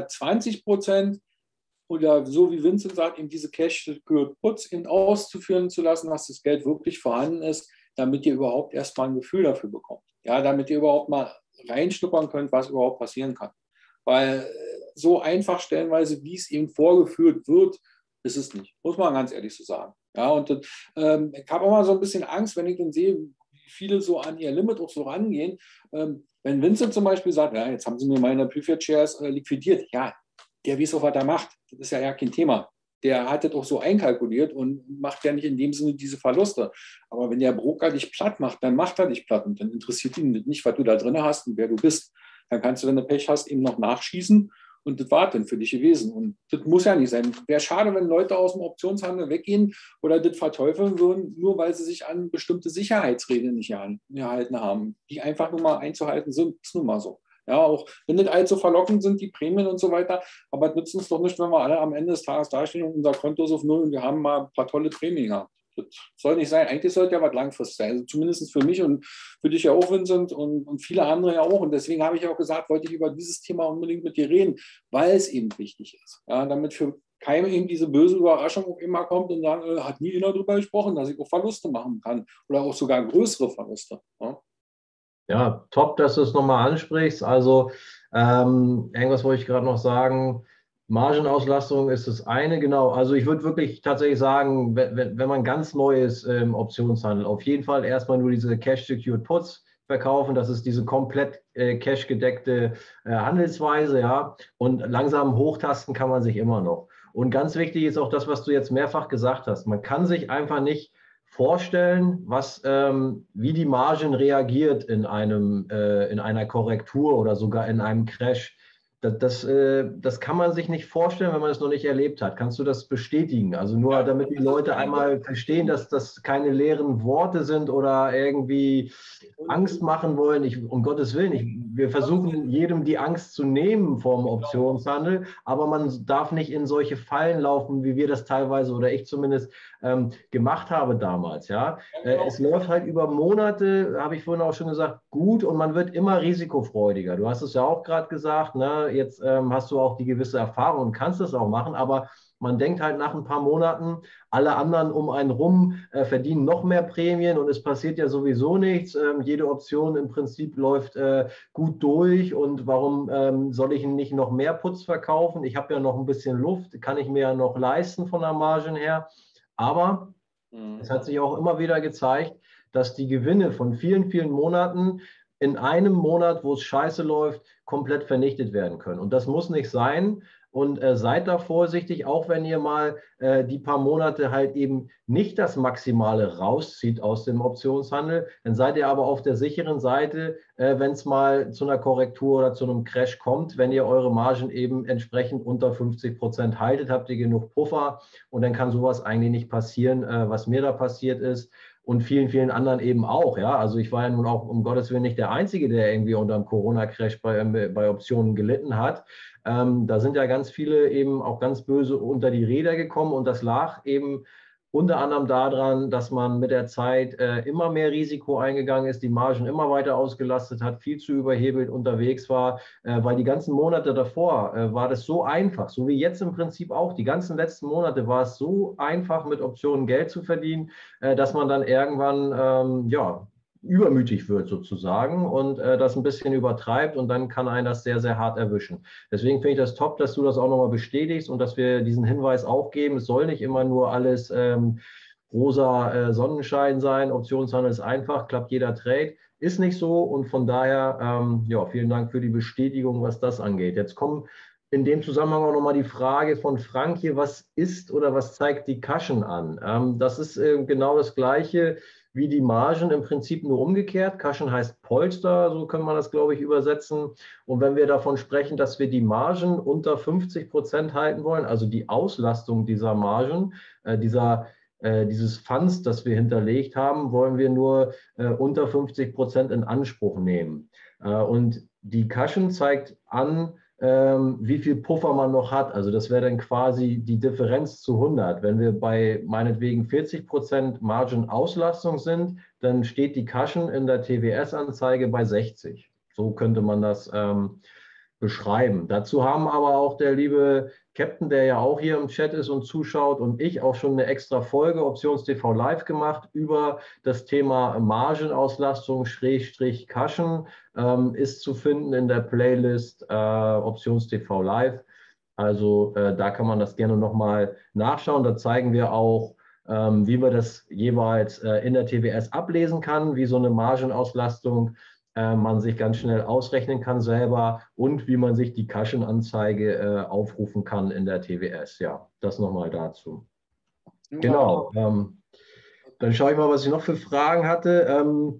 20% oder so wie Vincent sagt, eben diese Cash-Secured-Puts auszuführen zu lassen, dass das Geld wirklich vorhanden ist, damit ihr überhaupt erstmal ein Gefühl dafür bekommt. Ja, damit ihr überhaupt mal reinschnuppern könnt, was überhaupt passieren kann. Weil so einfach stellenweise, wie es eben vorgeführt wird, ist es nicht. Muss man ganz ehrlich so sagen. Ja, und ich habe auch mal so ein bisschen Angst, wenn ich dann sehe, wie viele so an ihr Limit auch so rangehen. Wenn Vincent zum Beispiel sagt, ja, jetzt haben sie mir meine Preferred Shares liquidiert. Ja, der weiß auch, was er macht. Das ist ja kein Thema. Der hat das auch so einkalkuliert und macht ja nicht in dem Sinne diese Verluste. Aber wenn der Broker dich platt macht, dann macht er dich platt. Und dann interessiert ihn nicht, was du da drin hast und wer du bist. Dann kannst du, wenn du Pech hast, eben noch nachschießen und das war dann für dich gewesen. Und das muss ja nicht sein. Wäre schade, wenn Leute aus dem Optionshandel weggehen oder das verteufeln würden, nur weil sie sich an bestimmte Sicherheitsregeln nicht gehalten haben, die einfach nur mal einzuhalten sind. Ist nun mal so. Ja, auch wenn nicht allzu verlockend sind, die Prämien und so weiter, aber das nützt uns doch nicht, wenn wir alle am Ende des Tages dastehen und unser Konto ist auf Null und wir haben mal ein paar tolle Prämien gehabt. Das soll nicht sein. Eigentlich sollte ja was langfristig sein. Also zumindest für mich und für dich ja auch, Vincent, und viele andere ja auch. Und deswegen habe ich auch gesagt, wollte ich über dieses Thema unbedingt mit dir reden, weil es eben wichtig ist. Ja, damit für keinem eben diese böse Überraschung auch immer kommt und sagen, hat nie einer darüber gesprochen, dass ich auch Verluste machen kann oder auch sogar größere Verluste. Ja. Ja, top, dass du es nochmal ansprichst. Also irgendwas wollte ich gerade noch sagen. Margenauslastung ist das eine, genau. Also ich würde wirklich tatsächlich sagen, wenn man ganz neu ist im Optionshandel, auf jeden Fall erstmal nur diese Cash-Secured Puts verkaufen. Das ist diese komplett cash-gedeckte Handelsweise, ja. Und langsam hochtasten kann man sich immer noch. Und ganz wichtig ist auch das, was du jetzt mehrfach gesagt hast. Man kann sich einfach nicht vorstellen, wie die Margin reagiert in einer Korrektur oder sogar in einem Crash. Das kann man sich nicht vorstellen, wenn man es noch nicht erlebt hat. Kannst du das bestätigen? Also nur damit die Leute einmal verstehen, dass das keine leeren Worte sind oder irgendwie Angst machen wollen. Um Gottes Willen, wir versuchen jedem die Angst zu nehmen vom Optionshandel, aber man darf nicht in solche Fallen laufen, wie wir das teilweise oder ich zumindest gemacht habe damals. Ja? Es läuft halt über Monate, habe ich vorhin auch schon gesagt, gut und man wird immer risikofreudiger. Du hast es ja auch gerade gesagt, ne? Jetzt hast du auch die gewisse Erfahrung und kannst es auch machen, aber man denkt halt nach ein paar Monaten, alle anderen um einen rum verdienen noch mehr Prämien und es passiert ja sowieso nichts. Jede Option im Prinzip läuft gut durch und warum soll ich nicht noch mehr Putz verkaufen? Ich habe ja noch ein bisschen Luft, kann ich mir ja noch leisten von der Margen her. Aber es hat sich auch immer wieder gezeigt, dass die Gewinne von vielen, vielen Monaten in einem Monat, wo es scheiße läuft, komplett vernichtet werden können. Und das muss nicht sein. Und seid da vorsichtig, auch wenn ihr mal die paar Monate halt eben nicht das Maximale rauszieht aus dem Optionshandel, dann seid ihr aber auf der sicheren Seite, wenn es mal zu einer Korrektur oder zu einem Crash kommt. Wenn ihr eure Margen eben entsprechend unter 50% haltet, habt ihr genug Puffer und dann kann sowas eigentlich nicht passieren, was mir da passiert ist. Und vielen, vielen anderen eben auch. Ja? Also ich war ja nun auch um Gottes Willen nicht der Einzige, der irgendwie unter dem Corona-Crash bei Optionen gelitten hat. Da sind ja ganz viele eben auch ganz böse unter die Räder gekommen und das lag eben unter anderem daran, dass man mit der Zeit immer mehr Risiko eingegangen ist, die Margen immer weiter ausgelastet hat, viel zu überhebelt unterwegs war, weil die ganzen Monate davor war das so einfach, so wie jetzt im Prinzip auch, die ganzen letzten Monate war es so einfach, mit Optionen Geld zu verdienen, dass man dann irgendwann, ja, übermütig wird sozusagen und das ein bisschen übertreibt und dann kann einen das sehr, sehr hart erwischen. Deswegen finde ich das top, dass du das auch nochmal bestätigst und dass wir diesen Hinweis auch geben. Es soll nicht immer nur alles rosa Sonnenschein sein. Optionshandel ist einfach, klappt jeder Trade. Ist nicht so und von daher, ja, vielen Dank für die Bestätigung, was das angeht. Jetzt kommen in dem Zusammenhang auch nochmal die Frage von Frank hier, was ist oder was zeigt die Cushion an? Das ist genau das Gleiche wie die Margen, im Prinzip nur umgekehrt. Cushion heißt Polster, so kann man das, glaube ich, übersetzen. Und wenn wir davon sprechen, dass wir die Margen unter 50% halten wollen, also die Auslastung dieser Margen, dieses Funds, das wir hinterlegt haben, wollen wir nur unter 50% in Anspruch nehmen. Und die Cushion zeigt an, wie viel Puffer man noch hat. Also das wäre dann quasi die Differenz zu 100. Wenn wir bei meinetwegen 40% Margin-Auslastung sind, dann steht die Cushion in der TWS-Anzeige bei 60. So könnte man das beschreiben. Dazu haben aber auch der liebe Captain, der ja auch hier im Chat ist und zuschaut, und ich auch schon eine extra Folge Options-TV Live gemacht über das Thema Margenauslastung / Cushion, ist zu finden in der Playlist Options-TV Live. Also da kann man das gerne nochmal nachschauen. Da zeigen wir auch, wie man das jeweils in der TWS ablesen kann, wie so eine Margenauslastung man sich ganz schnell ausrechnen kann selber und wie man sich die Cushion-Anzeige aufrufen kann in der TWS. Ja, das nochmal dazu. Genau. Dann schaue ich mal, was ich noch für Fragen hatte.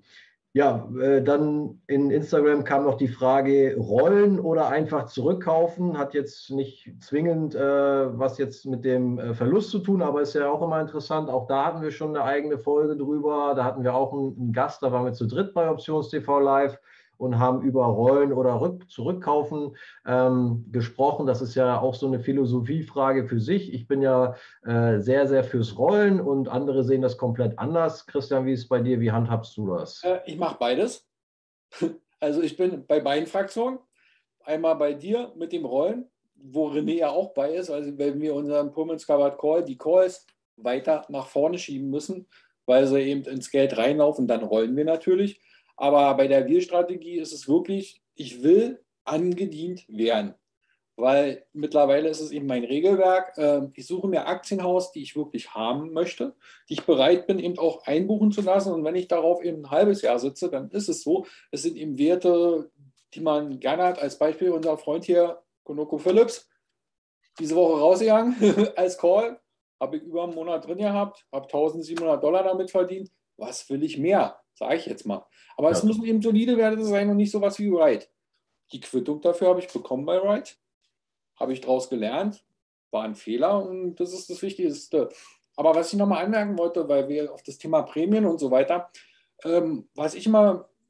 Dann in Instagram kam noch die Frage, rollen oder einfach zurückkaufen, hat jetzt nicht zwingend was jetzt mit dem Verlust zu tun, aber ist ja auch immer interessant. Auch da hatten wir schon eine eigene Folge drüber. Da hatten wir auch einen Gast, da waren wir zu dritt bei Options-TV Live und haben über Rollen oder Zurückkaufen gesprochen. Das ist ja auch so eine Philosophiefrage für sich. Ich bin ja sehr, sehr fürs Rollen und andere sehen das komplett anders. Christian, wie ist es bei dir? Wie handhabst du das? Ich mache beides. Also ich bin bei beiden Fraktionen. Einmal bei dir mit dem Rollen, wo René ja auch bei ist. Also wenn wir unseren Pullman's Covered Call, die Calls weiter nach vorne schieben müssen, weil sie eben ins Geld reinlaufen, dann rollen wir natürlich. Aber bei der Wir-Strategie ist es wirklich, ich will angedient werden. Weil mittlerweile ist es eben mein Regelwerk. Ich suche mir Aktienhaus, die ich wirklich haben möchte, die ich bereit bin, eben auch einbuchen zu lassen. Und wenn ich darauf eben ein halbes Jahr sitze, dann ist es so. Es sind eben Werte, die man gerne hat. Als Beispiel unser Freund hier, ConocoPhillips, diese Woche rausgegangen als Call. Habe ich über einen Monat drin gehabt, habe $1.700 damit verdient. Was will ich mehr? Sage ich jetzt mal. Aber es müssen eben solide Werte sein und nicht sowas wie Wright. Die Quittung dafür habe ich bekommen bei Wright. Habe ich daraus gelernt. War ein Fehler und das ist das Wichtigste. Aber was ich nochmal anmerken wollte, weil wir auf das Thema Prämien und so weiter, was ich immer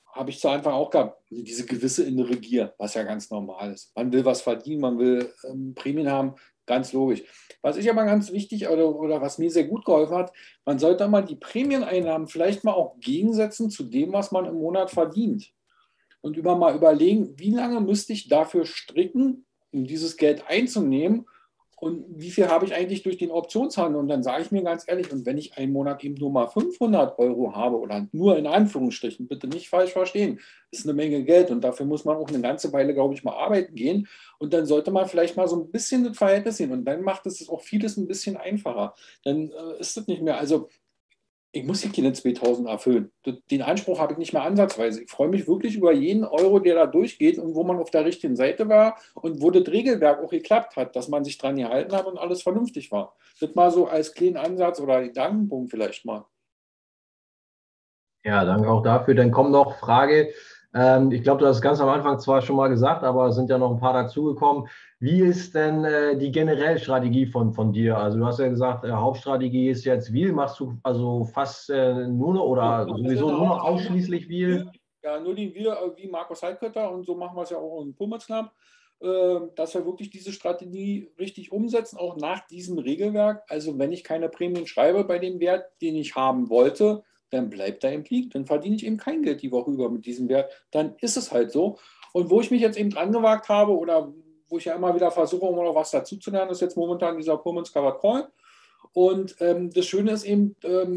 habe ich zu Anfang auch gehabt, diese gewisse innere Gier, was ja ganz normal ist. Man will was verdienen, man will Prämien haben, ganz logisch. Was ich aber ganz wichtig oder was mir sehr gut geholfen hat, man sollte mal die Prämieneinnahmen vielleicht mal auch gegensetzen zu dem, was man im Monat verdient. Und mal überlegen, wie lange müsste ich dafür stricken, um dieses Geld einzunehmen und wie viel habe ich eigentlich durch den Optionshandel. Und dann sage ich mir ganz ehrlich, und wenn ich einen Monat eben nur mal 500 € habe oder nur in Anführungsstrichen, bitte nicht falsch verstehen, ist eine Menge Geld und dafür muss man auch eine ganze Weile, glaube ich, mal arbeiten gehen. Und dann sollte man vielleicht mal so ein bisschen das Verhältnis sehen und dann macht es auch vieles ein bisschen einfacher. Dann ist es nicht mehr, also ich muss hier keine 2000 erfüllen. Den Anspruch habe ich nicht mehr ansatzweise. Ich freue mich wirklich über jeden Euro, der da durchgeht und wo man auf der richtigen Seite war und wo das Regelwerk auch geklappt hat, dass man sich dran gehalten hat und alles vernünftig war. Das mal so als kleinen Ansatz oder Gedankenpunkt vielleicht mal. Ja, danke auch dafür. Dann kommt noch Frage. Ich glaube, du hast es ganz am Anfang zwar schon mal gesagt, aber es sind ja noch ein paar dazugekommen. Wie ist denn die generelle Strategie von dir? Also du hast ja gesagt, Hauptstrategie ist jetzt Wheel. Machst du also fast nur noch oder sowieso nur noch ausschließlich Wheel? Ja, nur den wir wie Markus Heidkötter und so machen wir es ja auch in Pummels Club, dass wir wirklich diese Strategie richtig umsetzen, auch nach diesem Regelwerk. Also wenn ich keine Prämien schreibe bei dem Wert, den ich haben wollte, dann bleibt er im Liegen. Dann verdiene ich eben kein Geld die Woche über mit diesem Wert. Dann ist es halt so. Und wo ich mich jetzt eben dran gewagt habe oder wo ich ja immer wieder versuche, um noch was dazu zu lernen, ist jetzt momentan dieser Pullman's Covered Call. Und das Schöne ist eben,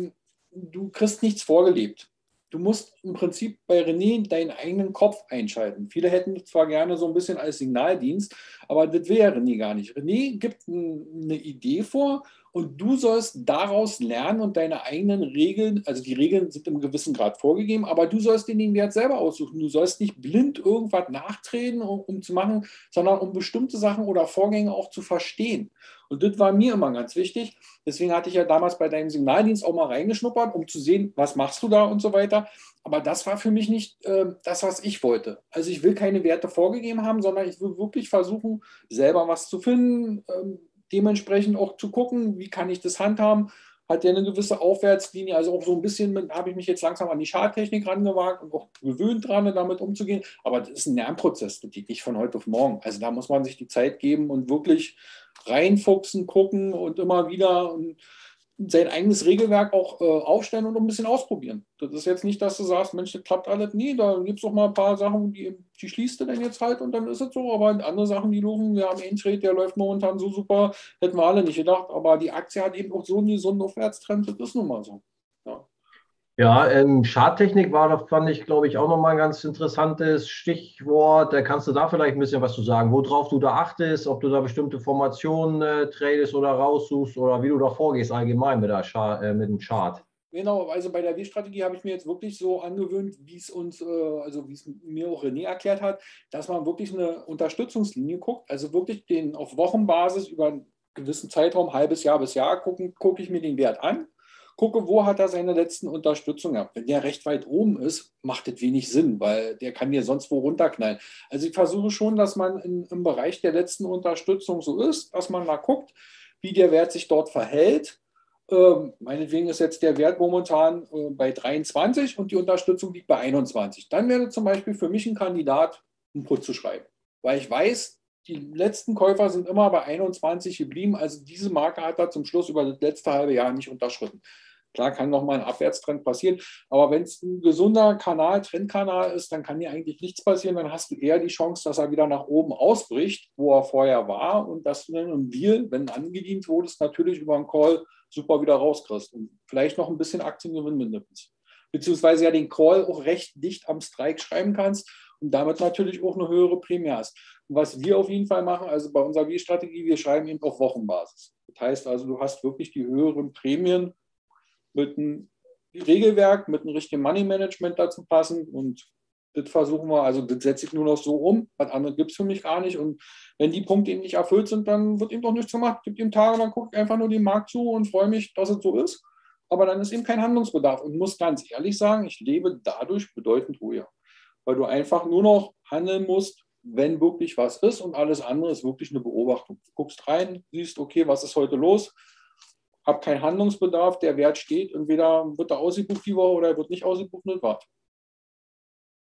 du kriegst nichts vorgelebt. Du musst im Prinzip bei René deinen eigenen Kopf einschalten. Viele hätten zwar gerne so ein bisschen als Signaldienst, aber das will ja René gar nicht. René gibt eine Idee vor und du sollst daraus lernen und deine eigenen Regeln, also die Regeln sind im gewissen Grad vorgegeben, aber du sollst dir den Wert selber aussuchen. Du sollst nicht blind irgendwas nachtreten, um zu machen, sondern um bestimmte Sachen oder Vorgänge auch zu verstehen. Und das war mir immer ganz wichtig. Deswegen hatte ich ja damals bei deinem Signaldienst auch mal reingeschnuppert, um zu sehen, was machst du da und so weiter. Aber das war für mich nicht das, was ich wollte. Also ich will keine Werte vorgegeben haben, sondern ich will wirklich versuchen, selber was zu finden, dementsprechend auch zu gucken, wie kann ich das handhaben. Hat ja eine gewisse Aufwärtslinie, also auch so ein bisschen habe ich mich jetzt langsam an die Charttechnik rangewagt und auch gewöhnt dran, damit umzugehen. Aber das ist ein Lernprozess, das geht nicht von heute auf morgen. Also da muss man sich die Zeit geben und wirklich reinfuchsen, gucken und immer wieder sein eigenes Regelwerk auch aufstellen und ein bisschen ausprobieren. Das ist jetzt nicht, dass du sagst, Mensch, das klappt alles. Nee, da gibt es doch mal ein paar Sachen, die schließt du denn jetzt halt und dann ist es so. Aber andere Sachen, die laufen, wir haben einen Trade, der läuft momentan so super, hätten wir alle nicht gedacht. Aber die Aktie hat eben auch so einen gesunden Aufwärtstrend, das ist nun mal so. Ja. Ja, Charttechnik war, da fand ich, glaube ich, auch nochmal ein ganz interessantes Stichwort. Da kannst du da vielleicht ein bisschen was zu sagen, worauf du da achtest, ob du da bestimmte Formationen tradest oder raussuchst oder wie du da vorgehst allgemein mit mit dem Chart. Genau, also bei der W-Strategie habe ich mir jetzt wirklich so angewöhnt, wie es uns, also wie es mir auch René erklärt hat, dass man wirklich eine Unterstützungslinie guckt, also wirklich den auf Wochenbasis über einen gewissen Zeitraum, halbes Jahr bis Jahr, gucke ich mir den Wert an, gucke, wo hat er seine letzten Unterstützung gehabt. Wenn der recht weit oben ist, macht das wenig Sinn, weil der kann dir sonst wo runterknallen. Also ich versuche schon, dass man im Bereich der letzten Unterstützung so ist, dass man mal guckt, wie der Wert sich dort verhält. Meinetwegen ist jetzt der Wert momentan bei 23 und die Unterstützung liegt bei 21. Dann wäre zum Beispiel für mich ein Kandidat, einen Put zu schreiben. Weil ich weiß, die letzten Käufer sind immer bei 21 geblieben. Also diese Marke hat er zum Schluss über das letzte halbe Jahr nicht unterschritten. Klar kann noch mal ein Abwärtstrend passieren, aber wenn es ein gesunder Kanal, Trendkanal ist, dann kann dir eigentlich nichts passieren. Dann hast du eher die Chance, dass er wieder nach oben ausbricht, wo er vorher war und dass du dann im Deal, wenn angedient wurdest, natürlich über einen Call super wieder rauskriegst und vielleicht noch ein bisschen Aktiengewinn mitnimmst. Beziehungsweise ja den Call auch recht dicht am Strike schreiben kannst und damit natürlich auch eine höhere Prämie hast. Und was wir auf jeden Fall machen, also bei unserer W-Strategie, wir schreiben eben auf Wochenbasis. Das heißt also, du hast wirklich die höheren Prämien mit einem Regelwerk, mit einem richtigen Money-Management dazu passen und das versuchen wir, also das setze ich nur noch so um, was anderes gibt es für mich gar nicht und wenn die Punkte eben nicht erfüllt sind, dann wird eben doch nichts gemacht, gibt eben Tage, dann gucke ich einfach nur den Markt zu und freue mich, dass es so ist, aber dann ist eben kein Handlungsbedarf und muss ganz ehrlich sagen, ich lebe dadurch bedeutend ruhiger, weil du einfach nur noch handeln musst, wenn wirklich was ist und alles andere ist wirklich eine Beobachtung. Du guckst rein, siehst, okay, was ist heute los, habe keinen Handlungsbedarf, der Wert steht, entweder wird er ausgebucht die Woche oder er wird nicht ausgebucht und das war's.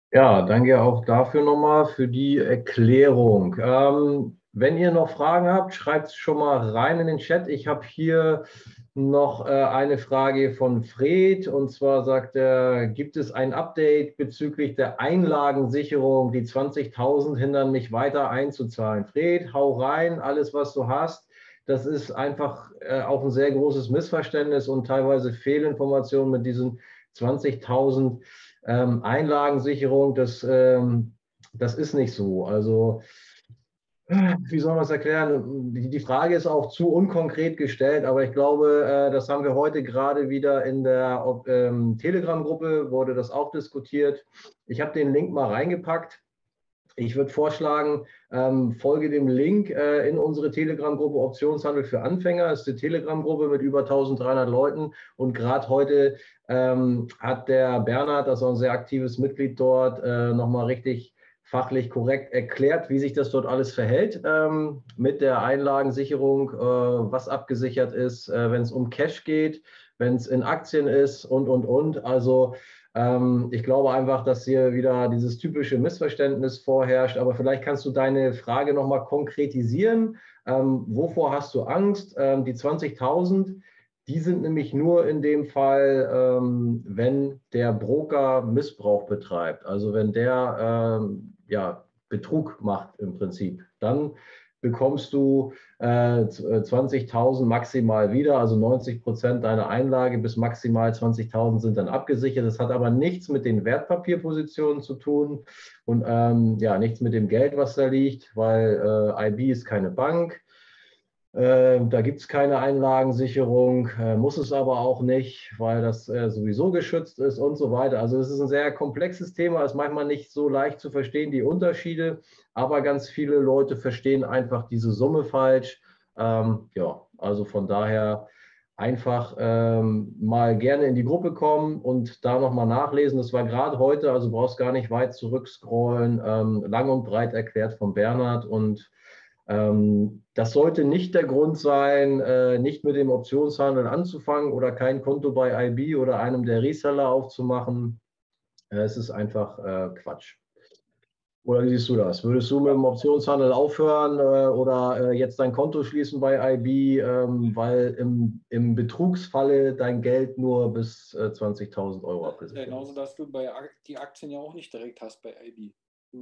Ja, danke auch dafür nochmal für die Erklärung. Wenn ihr noch Fragen habt, schreibt es schon mal rein in den Chat. Ich habe hier noch eine Frage von Fred, und zwar sagt er, gibt es ein Update bezüglich der Einlagensicherung? Die 20.000 hindern mich weiter einzuzahlen. Fred, hau rein, alles was du hast. Das ist einfach auch ein sehr großes Missverständnis und teilweise Fehlinformationen mit diesen 20.000 Einlagensicherung. Das ist nicht so. Also, wie soll man es erklären? Die Frage ist auch zu unkonkret gestellt, aber ich glaube, das haben wir heute gerade wieder in der Telegram-Gruppe, wurde das auch diskutiert. Ich habe den Link mal reingepackt. Ich würde vorschlagen, folge dem Link in unsere Telegram-Gruppe Optionshandel für Anfänger. Das ist die Telegram-Gruppe mit über 1300 Leuten. Und gerade heute hat der Bernhard, das ist auch ein sehr aktives Mitglied dort, nochmal richtig fachlich korrekt erklärt, wie sich das dort alles verhält mit der Einlagensicherung, was abgesichert ist, wenn es um Cash geht, wenn es in Aktien ist und. Also ich glaube einfach, dass hier wieder dieses typische Missverständnis vorherrscht. Aber vielleicht kannst du deine Frage nochmal konkretisieren. Wovor hast du Angst? Die 20.000, die sind nämlich nur in dem Fall, wenn der Broker Missbrauch betreibt. Also wenn der ja, Betrug macht im Prinzip. Dann bekommst du 20.000 maximal wieder, also 90% deiner Einlage bis maximal 20.000 sind dann abgesichert. Das hat aber nichts mit den Wertpapierpositionen zu tun und ja, nichts mit dem Geld, was da liegt, weil IB ist keine Bank. Da gibt es keine Einlagensicherung, muss es aber auch nicht, weil das sowieso geschützt ist und so weiter. Also es ist ein sehr komplexes Thema, ist manchmal nicht so leicht zu verstehen, die Unterschiede, aber ganz viele Leute verstehen einfach diese Summe falsch. Ja, also von daher einfach mal gerne in die Gruppe kommen und da nochmal nachlesen. Das war gerade heute, also brauchst gar nicht weit zurückscrollen, lang und breit erklärt von Bernhard, und das sollte nicht der Grund sein, nicht mit dem Optionshandel anzufangen oder kein Konto bei IB oder einem der Reseller aufzumachen. Es ist einfach Quatsch. Oder wie siehst du das? Würdest du mit dem Optionshandel aufhören oder jetzt dein Konto schließen bei IB, weil im Betrugsfalle dein Geld nur bis 20.000 Euro abgesichert ist? Genauso, dass du die Aktien ja auch nicht direkt hast bei IB.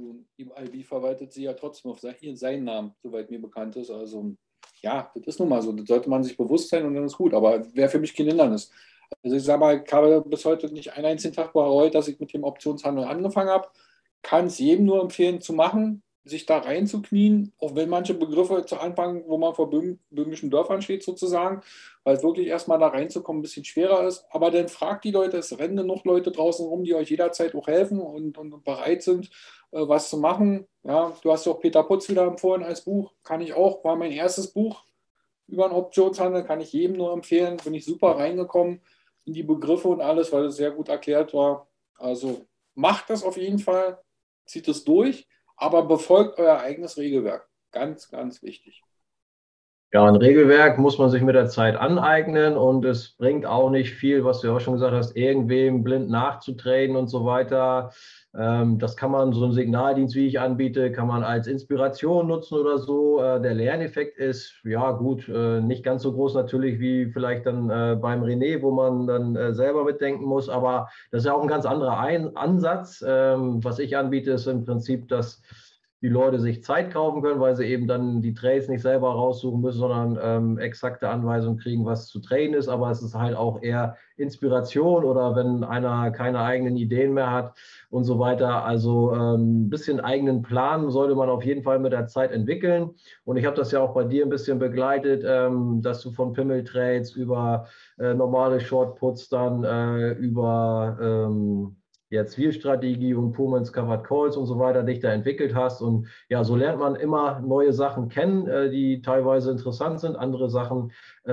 IB verwaltet sie ja trotzdem auf seinen Namen, soweit mir bekannt ist. Also ja, das ist nun mal so. Das sollte man sich bewusst sein und dann ist gut. Aber wäre für mich kein Hindernis. Also ich sage mal, ich habe bis heute nicht einen einzigen Tag bereut, dass ich mit dem Optionshandel angefangen habe. Kann es jedem nur empfehlen zu machen, sich da reinzuknien, auch wenn manche Begriffe zu Anfang, wo man vor böhmischen Dörfern steht sozusagen, weil es wirklich erstmal da reinzukommen ein bisschen schwerer ist. Aber dann fragt die Leute, es rennen genug Leute draußen rum, die euch jederzeit auch helfen und bereit sind, was zu machen. Ja, du hast ja auch Peter Putz wieder empfohlen als Buch, kann ich auch, war mein erstes Buch über den Optionshandel, kann ich jedem nur empfehlen, bin ich super reingekommen in die Begriffe und alles, weil es sehr gut erklärt war. Also macht das auf jeden Fall, zieht es durch, aber befolgt euer eigenes Regelwerk. Ganz, ganz wichtig. Ja, ein Regelwerk muss man sich mit der Zeit aneignen, und es bringt auch nicht viel, was du ja auch schon gesagt hast, irgendwem blind nachzutraden und so weiter. Das kann man, so einen Signaldienst, wie ich anbiete, kann man als Inspiration nutzen oder so. Der Lerneffekt ist, ja gut, nicht ganz so groß natürlich wie vielleicht dann beim René, wo man dann selber mitdenken muss, aber das ist ja auch ein ganz anderer Ansatz. Was ich anbiete, ist im Prinzip, dass die Leute sich Zeit kaufen können, weil sie eben dann die Trades nicht selber raussuchen müssen, sondern exakte Anweisungen kriegen, was zu traden ist. Aber es ist halt auch eher Inspiration, oder wenn einer keine eigenen Ideen mehr hat und so weiter. Also ein bisschen eigenen Plan sollte man auf jeden Fall mit der Zeit entwickeln. Und ich habe das ja auch bei dir ein bisschen begleitet, dass du von Pimmel-Trades über normale Short-Puts dann über jetzt Zielstrategie und Pullmans Covered Calls und so weiter dich da entwickelt hast. Und ja, so lernt man immer neue Sachen kennen, die teilweise interessant sind. Andere Sachen,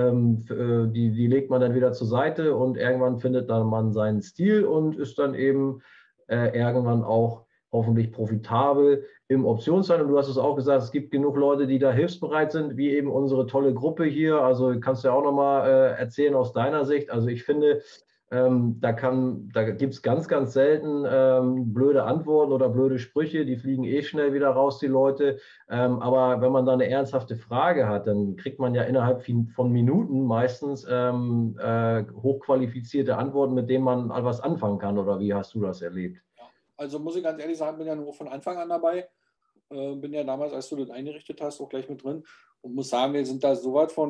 die legt man dann wieder zur Seite, und irgendwann findet dann man seinen Stil und ist dann eben irgendwann auch hoffentlich profitabel im Optionshandel. Du hast es auch gesagt, es gibt genug Leute, die da hilfsbereit sind, wie eben unsere tolle Gruppe hier. Also kannst du ja auch nochmal erzählen aus deiner Sicht. Also ich finde, Da gibt es ganz, ganz selten blöde Antworten oder blöde Sprüche, die fliegen eh schnell wieder raus, die Leute. Aber wenn man da eine ernsthafte Frage hat, dann kriegt man ja innerhalb von Minuten meistens hochqualifizierte Antworten, mit denen man was anfangen kann. Oder wie hast du das erlebt? Ja. Also muss ich ganz ehrlich sagen, bin ja nur von Anfang an dabei. Bin ja damals, als du das eingerichtet hast, auch gleich mit drin und muss sagen, wir sind da so weit von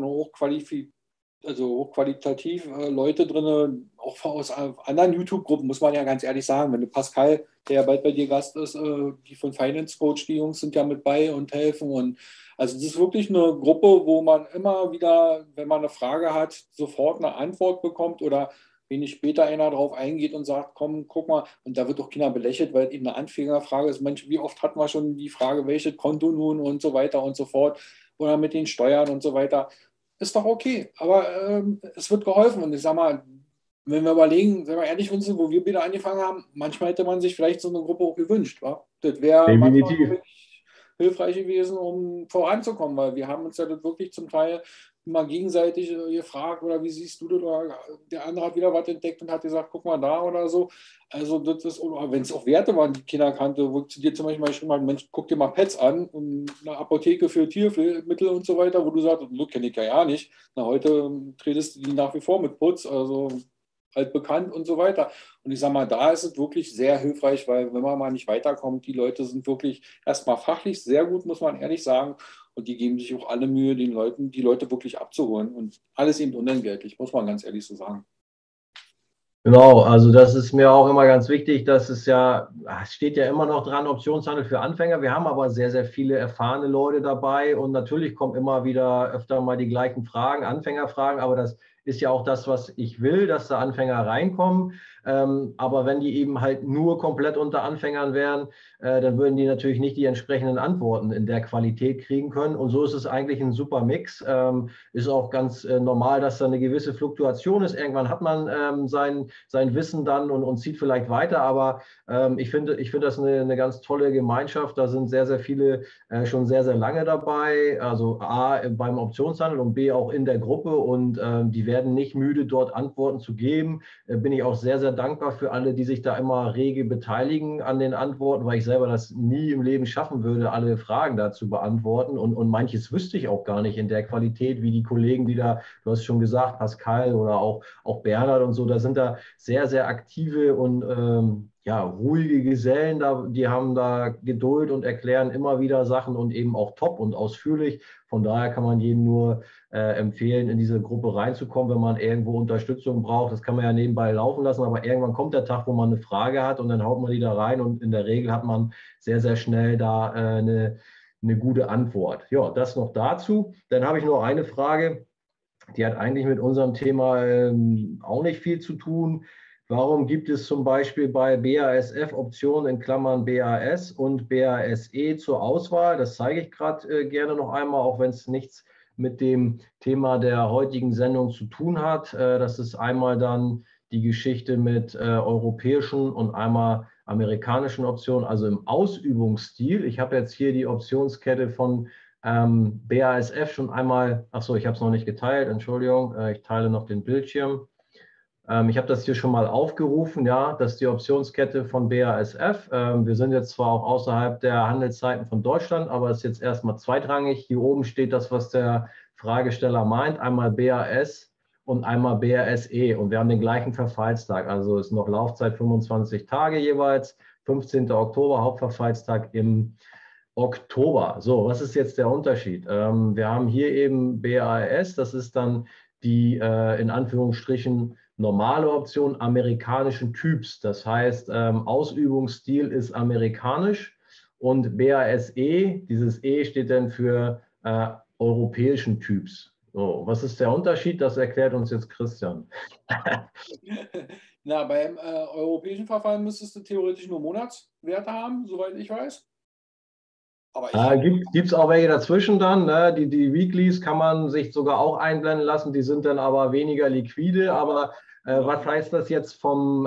hochqualitativ Leute drin, auch aus anderen YouTube-Gruppen, muss man ja ganz ehrlich sagen. Wenn du Pascal, der ja bald bei dir Gast ist, die von Finance Coach, die Jungs sind ja mit bei und helfen. Und also das ist wirklich eine Gruppe, wo man immer wieder, wenn man eine Frage hat, sofort eine Antwort bekommt oder wenig später einer darauf eingeht und sagt, komm, guck mal, und da wird doch keiner belächelt, weil eben eine Anfängerfrage ist, Mensch, wie oft hatten wir schon die Frage, welches Konto nun und so weiter und so fort oder mit den Steuern und so weiter. Ist doch okay, aber es wird geholfen und ich sag mal, wenn wir überlegen, wenn wir ehrlich sind, wo wir wieder angefangen haben, manchmal hätte man sich vielleicht so eine Gruppe auch gewünscht. Wa? Das wäre manchmal Definitiv. wirklich hilfreich gewesen, um voranzukommen, weil wir haben uns ja das wirklich zum Teil immer gegenseitig gefragt, oder wie siehst du das, oder der andere hat wieder was entdeckt und hat gesagt, guck mal da oder so. Also das ist, wenn es auch Werte waren, die Keiner kannte, wo zu dir zum Beispiel mal geschrieben hat, Mensch, guck dir mal Pets an und eine Apotheke für Tiermittel und so weiter, wo du sagst, das kenne ich ja nicht. Na, heute tretest du die nach wie vor mit Putz, also halt bekannt und so weiter. Und ich sage mal, da ist es wirklich sehr hilfreich, weil wenn man mal nicht weiterkommt, die Leute sind wirklich erstmal fachlich sehr gut, muss man ehrlich sagen. Und die geben sich auch alle Mühe, die Leute wirklich abzuholen. Und alles eben unentgeltlich, muss man ganz ehrlich so sagen. Genau, also das ist mir auch immer ganz wichtig, dass es steht ja immer noch dran, Optionshandel für Anfänger. Wir haben aber sehr, sehr viele erfahrene Leute dabei und natürlich kommen immer wieder öfter mal die gleichen Fragen, Anfängerfragen, aber das ist ja auch das, was ich will, dass da Anfänger reinkommen. Aber wenn die eben halt nur komplett unter Anfängern wären, dann würden die natürlich nicht die entsprechenden Antworten in der Qualität kriegen können. Und so ist es eigentlich ein super Mix. Ist auch ganz normal, dass da eine gewisse Fluktuation ist. Irgendwann hat man sein Wissen dann und zieht vielleicht weiter. Aber ich finde das eine ganz tolle Gemeinschaft. Da sind sehr, sehr viele schon sehr, sehr lange dabei. Also A, beim Optionshandel und B, auch in der Gruppe. Und die werden nicht müde, dort Antworten zu geben. Bin ich auch sehr, sehr dankbar für alle, die sich da immer rege beteiligen an den Antworten, weil ich selber das nie im Leben schaffen würde, alle Fragen da zu beantworten. Und manches wüsste ich auch gar nicht in der Qualität, wie die Kollegen, die da, du hast schon gesagt, Pascal oder auch Bernhard und so, da sind da sehr, sehr aktive und ruhige Gesellen, die haben da Geduld und erklären immer wieder Sachen und eben auch top und ausführlich. Von daher kann man jedem nur empfehlen, in diese Gruppe reinzukommen, wenn man irgendwo Unterstützung braucht. Das kann man ja nebenbei laufen lassen, aber irgendwann kommt der Tag, wo man eine Frage hat und dann haut man die da rein und in der Regel hat man sehr, sehr schnell da eine gute Antwort. Ja, das noch dazu. Dann habe ich noch eine Frage, die hat eigentlich mit unserem Thema auch nicht viel zu tun. Warum gibt es zum Beispiel bei BASF Optionen in Klammern BAS und BASE zur Auswahl? Das zeige ich gerade gerne noch einmal, auch wenn es nichts mit dem Thema der heutigen Sendung zu tun hat. Das ist einmal dann die Geschichte mit europäischen und einmal amerikanischen Optionen, also im Ausübungsstil. Ich habe jetzt hier die Optionskette von BASF schon einmal, achso, ich habe es noch nicht geteilt, Entschuldigung, ich teile noch den Bildschirm. Ich habe das hier schon mal aufgerufen, ja, das ist die Optionskette von BASF. Wir sind jetzt zwar auch außerhalb der Handelszeiten von Deutschland, aber es ist jetzt erstmal zweitrangig. Hier oben steht das, was der Fragesteller meint, einmal BAS und einmal BASE und wir haben den gleichen Verfallstag, also ist noch Laufzeit 25 Tage jeweils, 15. Oktober, Hauptverfallstag im Oktober. So, was ist jetzt der Unterschied? Wir haben hier eben BAS, das ist dann die in Anführungsstrichen normale Option amerikanischen Typs. Das heißt, Ausübungsstil ist amerikanisch und BASE, dieses E steht dann für europäischen Typs. So, was ist der Unterschied? Das erklärt uns jetzt Christian. Na, beim europäischen Verfahren müsstest du theoretisch nur Monatswerte haben, soweit ich weiß. Aber Gibt es auch welche dazwischen dann, ne? Die Weeklies kann man sich sogar auch einblenden lassen, die sind dann aber weniger liquide. Aber was heißt das jetzt vom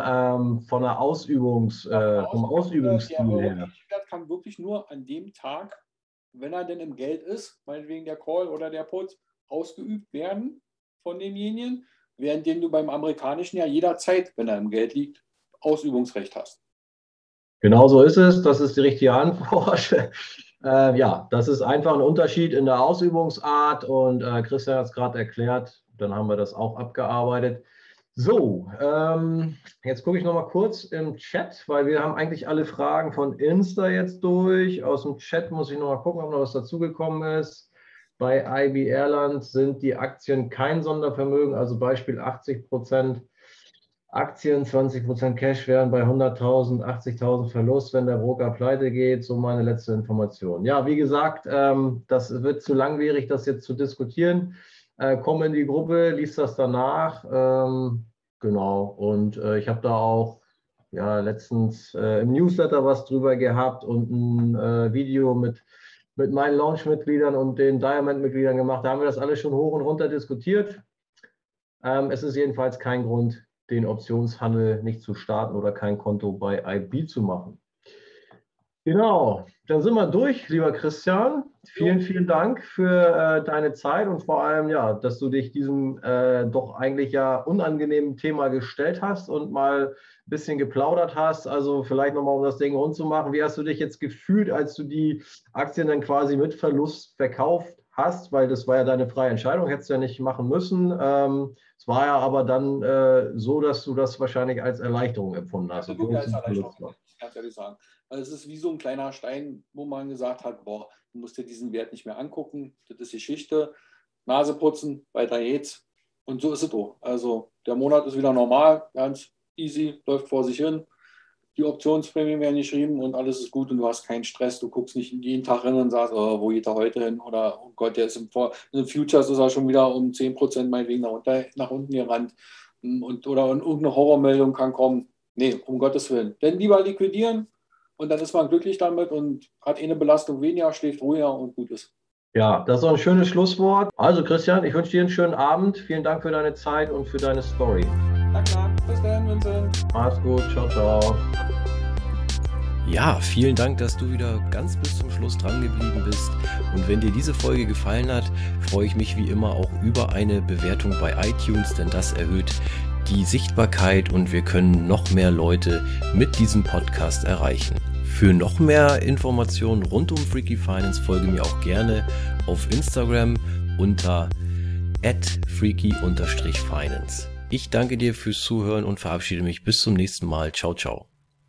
Ausübungsstil der her? europäische Wert kann wirklich nur an dem Tag, wenn er denn im Geld ist, meinetwegen der Call oder der Put, ausgeübt werden von demjenigen. währenddem du beim amerikanischen ja jederzeit, wenn er im Geld liegt, Ausübungsrecht hast. Genau so ist es. Das ist die richtige Antwort. Ja, das ist einfach ein Unterschied in der Ausübungsart und Christian hat es gerade erklärt. Dann haben wir das auch abgearbeitet. So, jetzt gucke ich noch mal kurz im Chat, weil wir haben eigentlich alle Fragen von Insta jetzt durch. Aus dem Chat muss ich noch mal gucken, ob noch was dazugekommen ist. Bei IB Airland sind die Aktien kein Sondervermögen, also Beispiel 80% Aktien, 20% Cash wären bei 100.000, 80.000 Verlust, wenn der Broker pleite geht. So meine letzte Information. Ja, wie gesagt, das wird zu langwierig, das jetzt zu diskutieren. Komm in die Gruppe, lies das danach. Genau, und ich habe da auch letztens im Newsletter was drüber gehabt und ein Video mit meinen Launch-Mitgliedern und den Diamond-Mitgliedern gemacht. Da haben wir das alles schon hoch und runter diskutiert. Es ist jedenfalls kein Grund, den Optionshandel nicht zu starten oder kein Konto bei IB zu machen. Genau, dann sind wir durch, lieber Christian. Vielen, vielen Dank für deine Zeit und vor allem, dass du dich diesem doch eigentlich unangenehmen Thema gestellt hast und mal ein bisschen geplaudert hast. Also vielleicht nochmal, um das Ding rund zu machen. Wie hast du dich jetzt gefühlt, als du die Aktien dann quasi mit Verlust verkauft hast? Weil das war ja deine freie Entscheidung, hättest du ja nicht machen müssen. Es war ja aber dann so, dass du das wahrscheinlich als Erleichterung empfunden hast. Also als Erleichterung, ganz ehrlich sagen. Also es ist wie so ein kleiner Stein, wo man gesagt hat, du musst dir diesen Wert nicht mehr angucken, das ist Geschichte, Nase putzen, weiter geht's. Und so ist es auch. Also der Monat ist wieder normal, ganz easy, läuft vor sich hin. Die Optionsprämien werden geschrieben und alles ist gut und du hast keinen Stress. Du guckst nicht jeden Tag hin und sagst, wo geht er heute hin? Oder, oh Gott, der ist in den Futures ist er schon wieder um 10% meinetwegen nach unten gerannt. Oder irgendeine Horrormeldung kann kommen. Nee, um Gottes Willen. Denn lieber liquidieren und dann ist man glücklich damit und hat eine Belastung weniger, schläft ruhiger und gut ist. Ja, das ist auch ein schönes Schlusswort. Also Christian, ich wünsche dir einen schönen Abend. Vielen Dank für deine Zeit und für deine Story. Na klar, bis dann, Vincent. Mach's gut, ciao, ciao. Ja, vielen Dank, dass du wieder ganz bis zum Schluss dran geblieben bist. Und wenn dir diese Folge gefallen hat, freue ich mich wie immer auch über eine Bewertung bei iTunes, denn das erhöht die Sichtbarkeit und wir können noch mehr Leute mit diesem Podcast erreichen. Für noch mehr Informationen rund um Freaky Finance folge mir auch gerne auf Instagram unter @freaky_finance. Ich danke dir fürs Zuhören und verabschiede mich bis zum nächsten Mal. Ciao, ciao.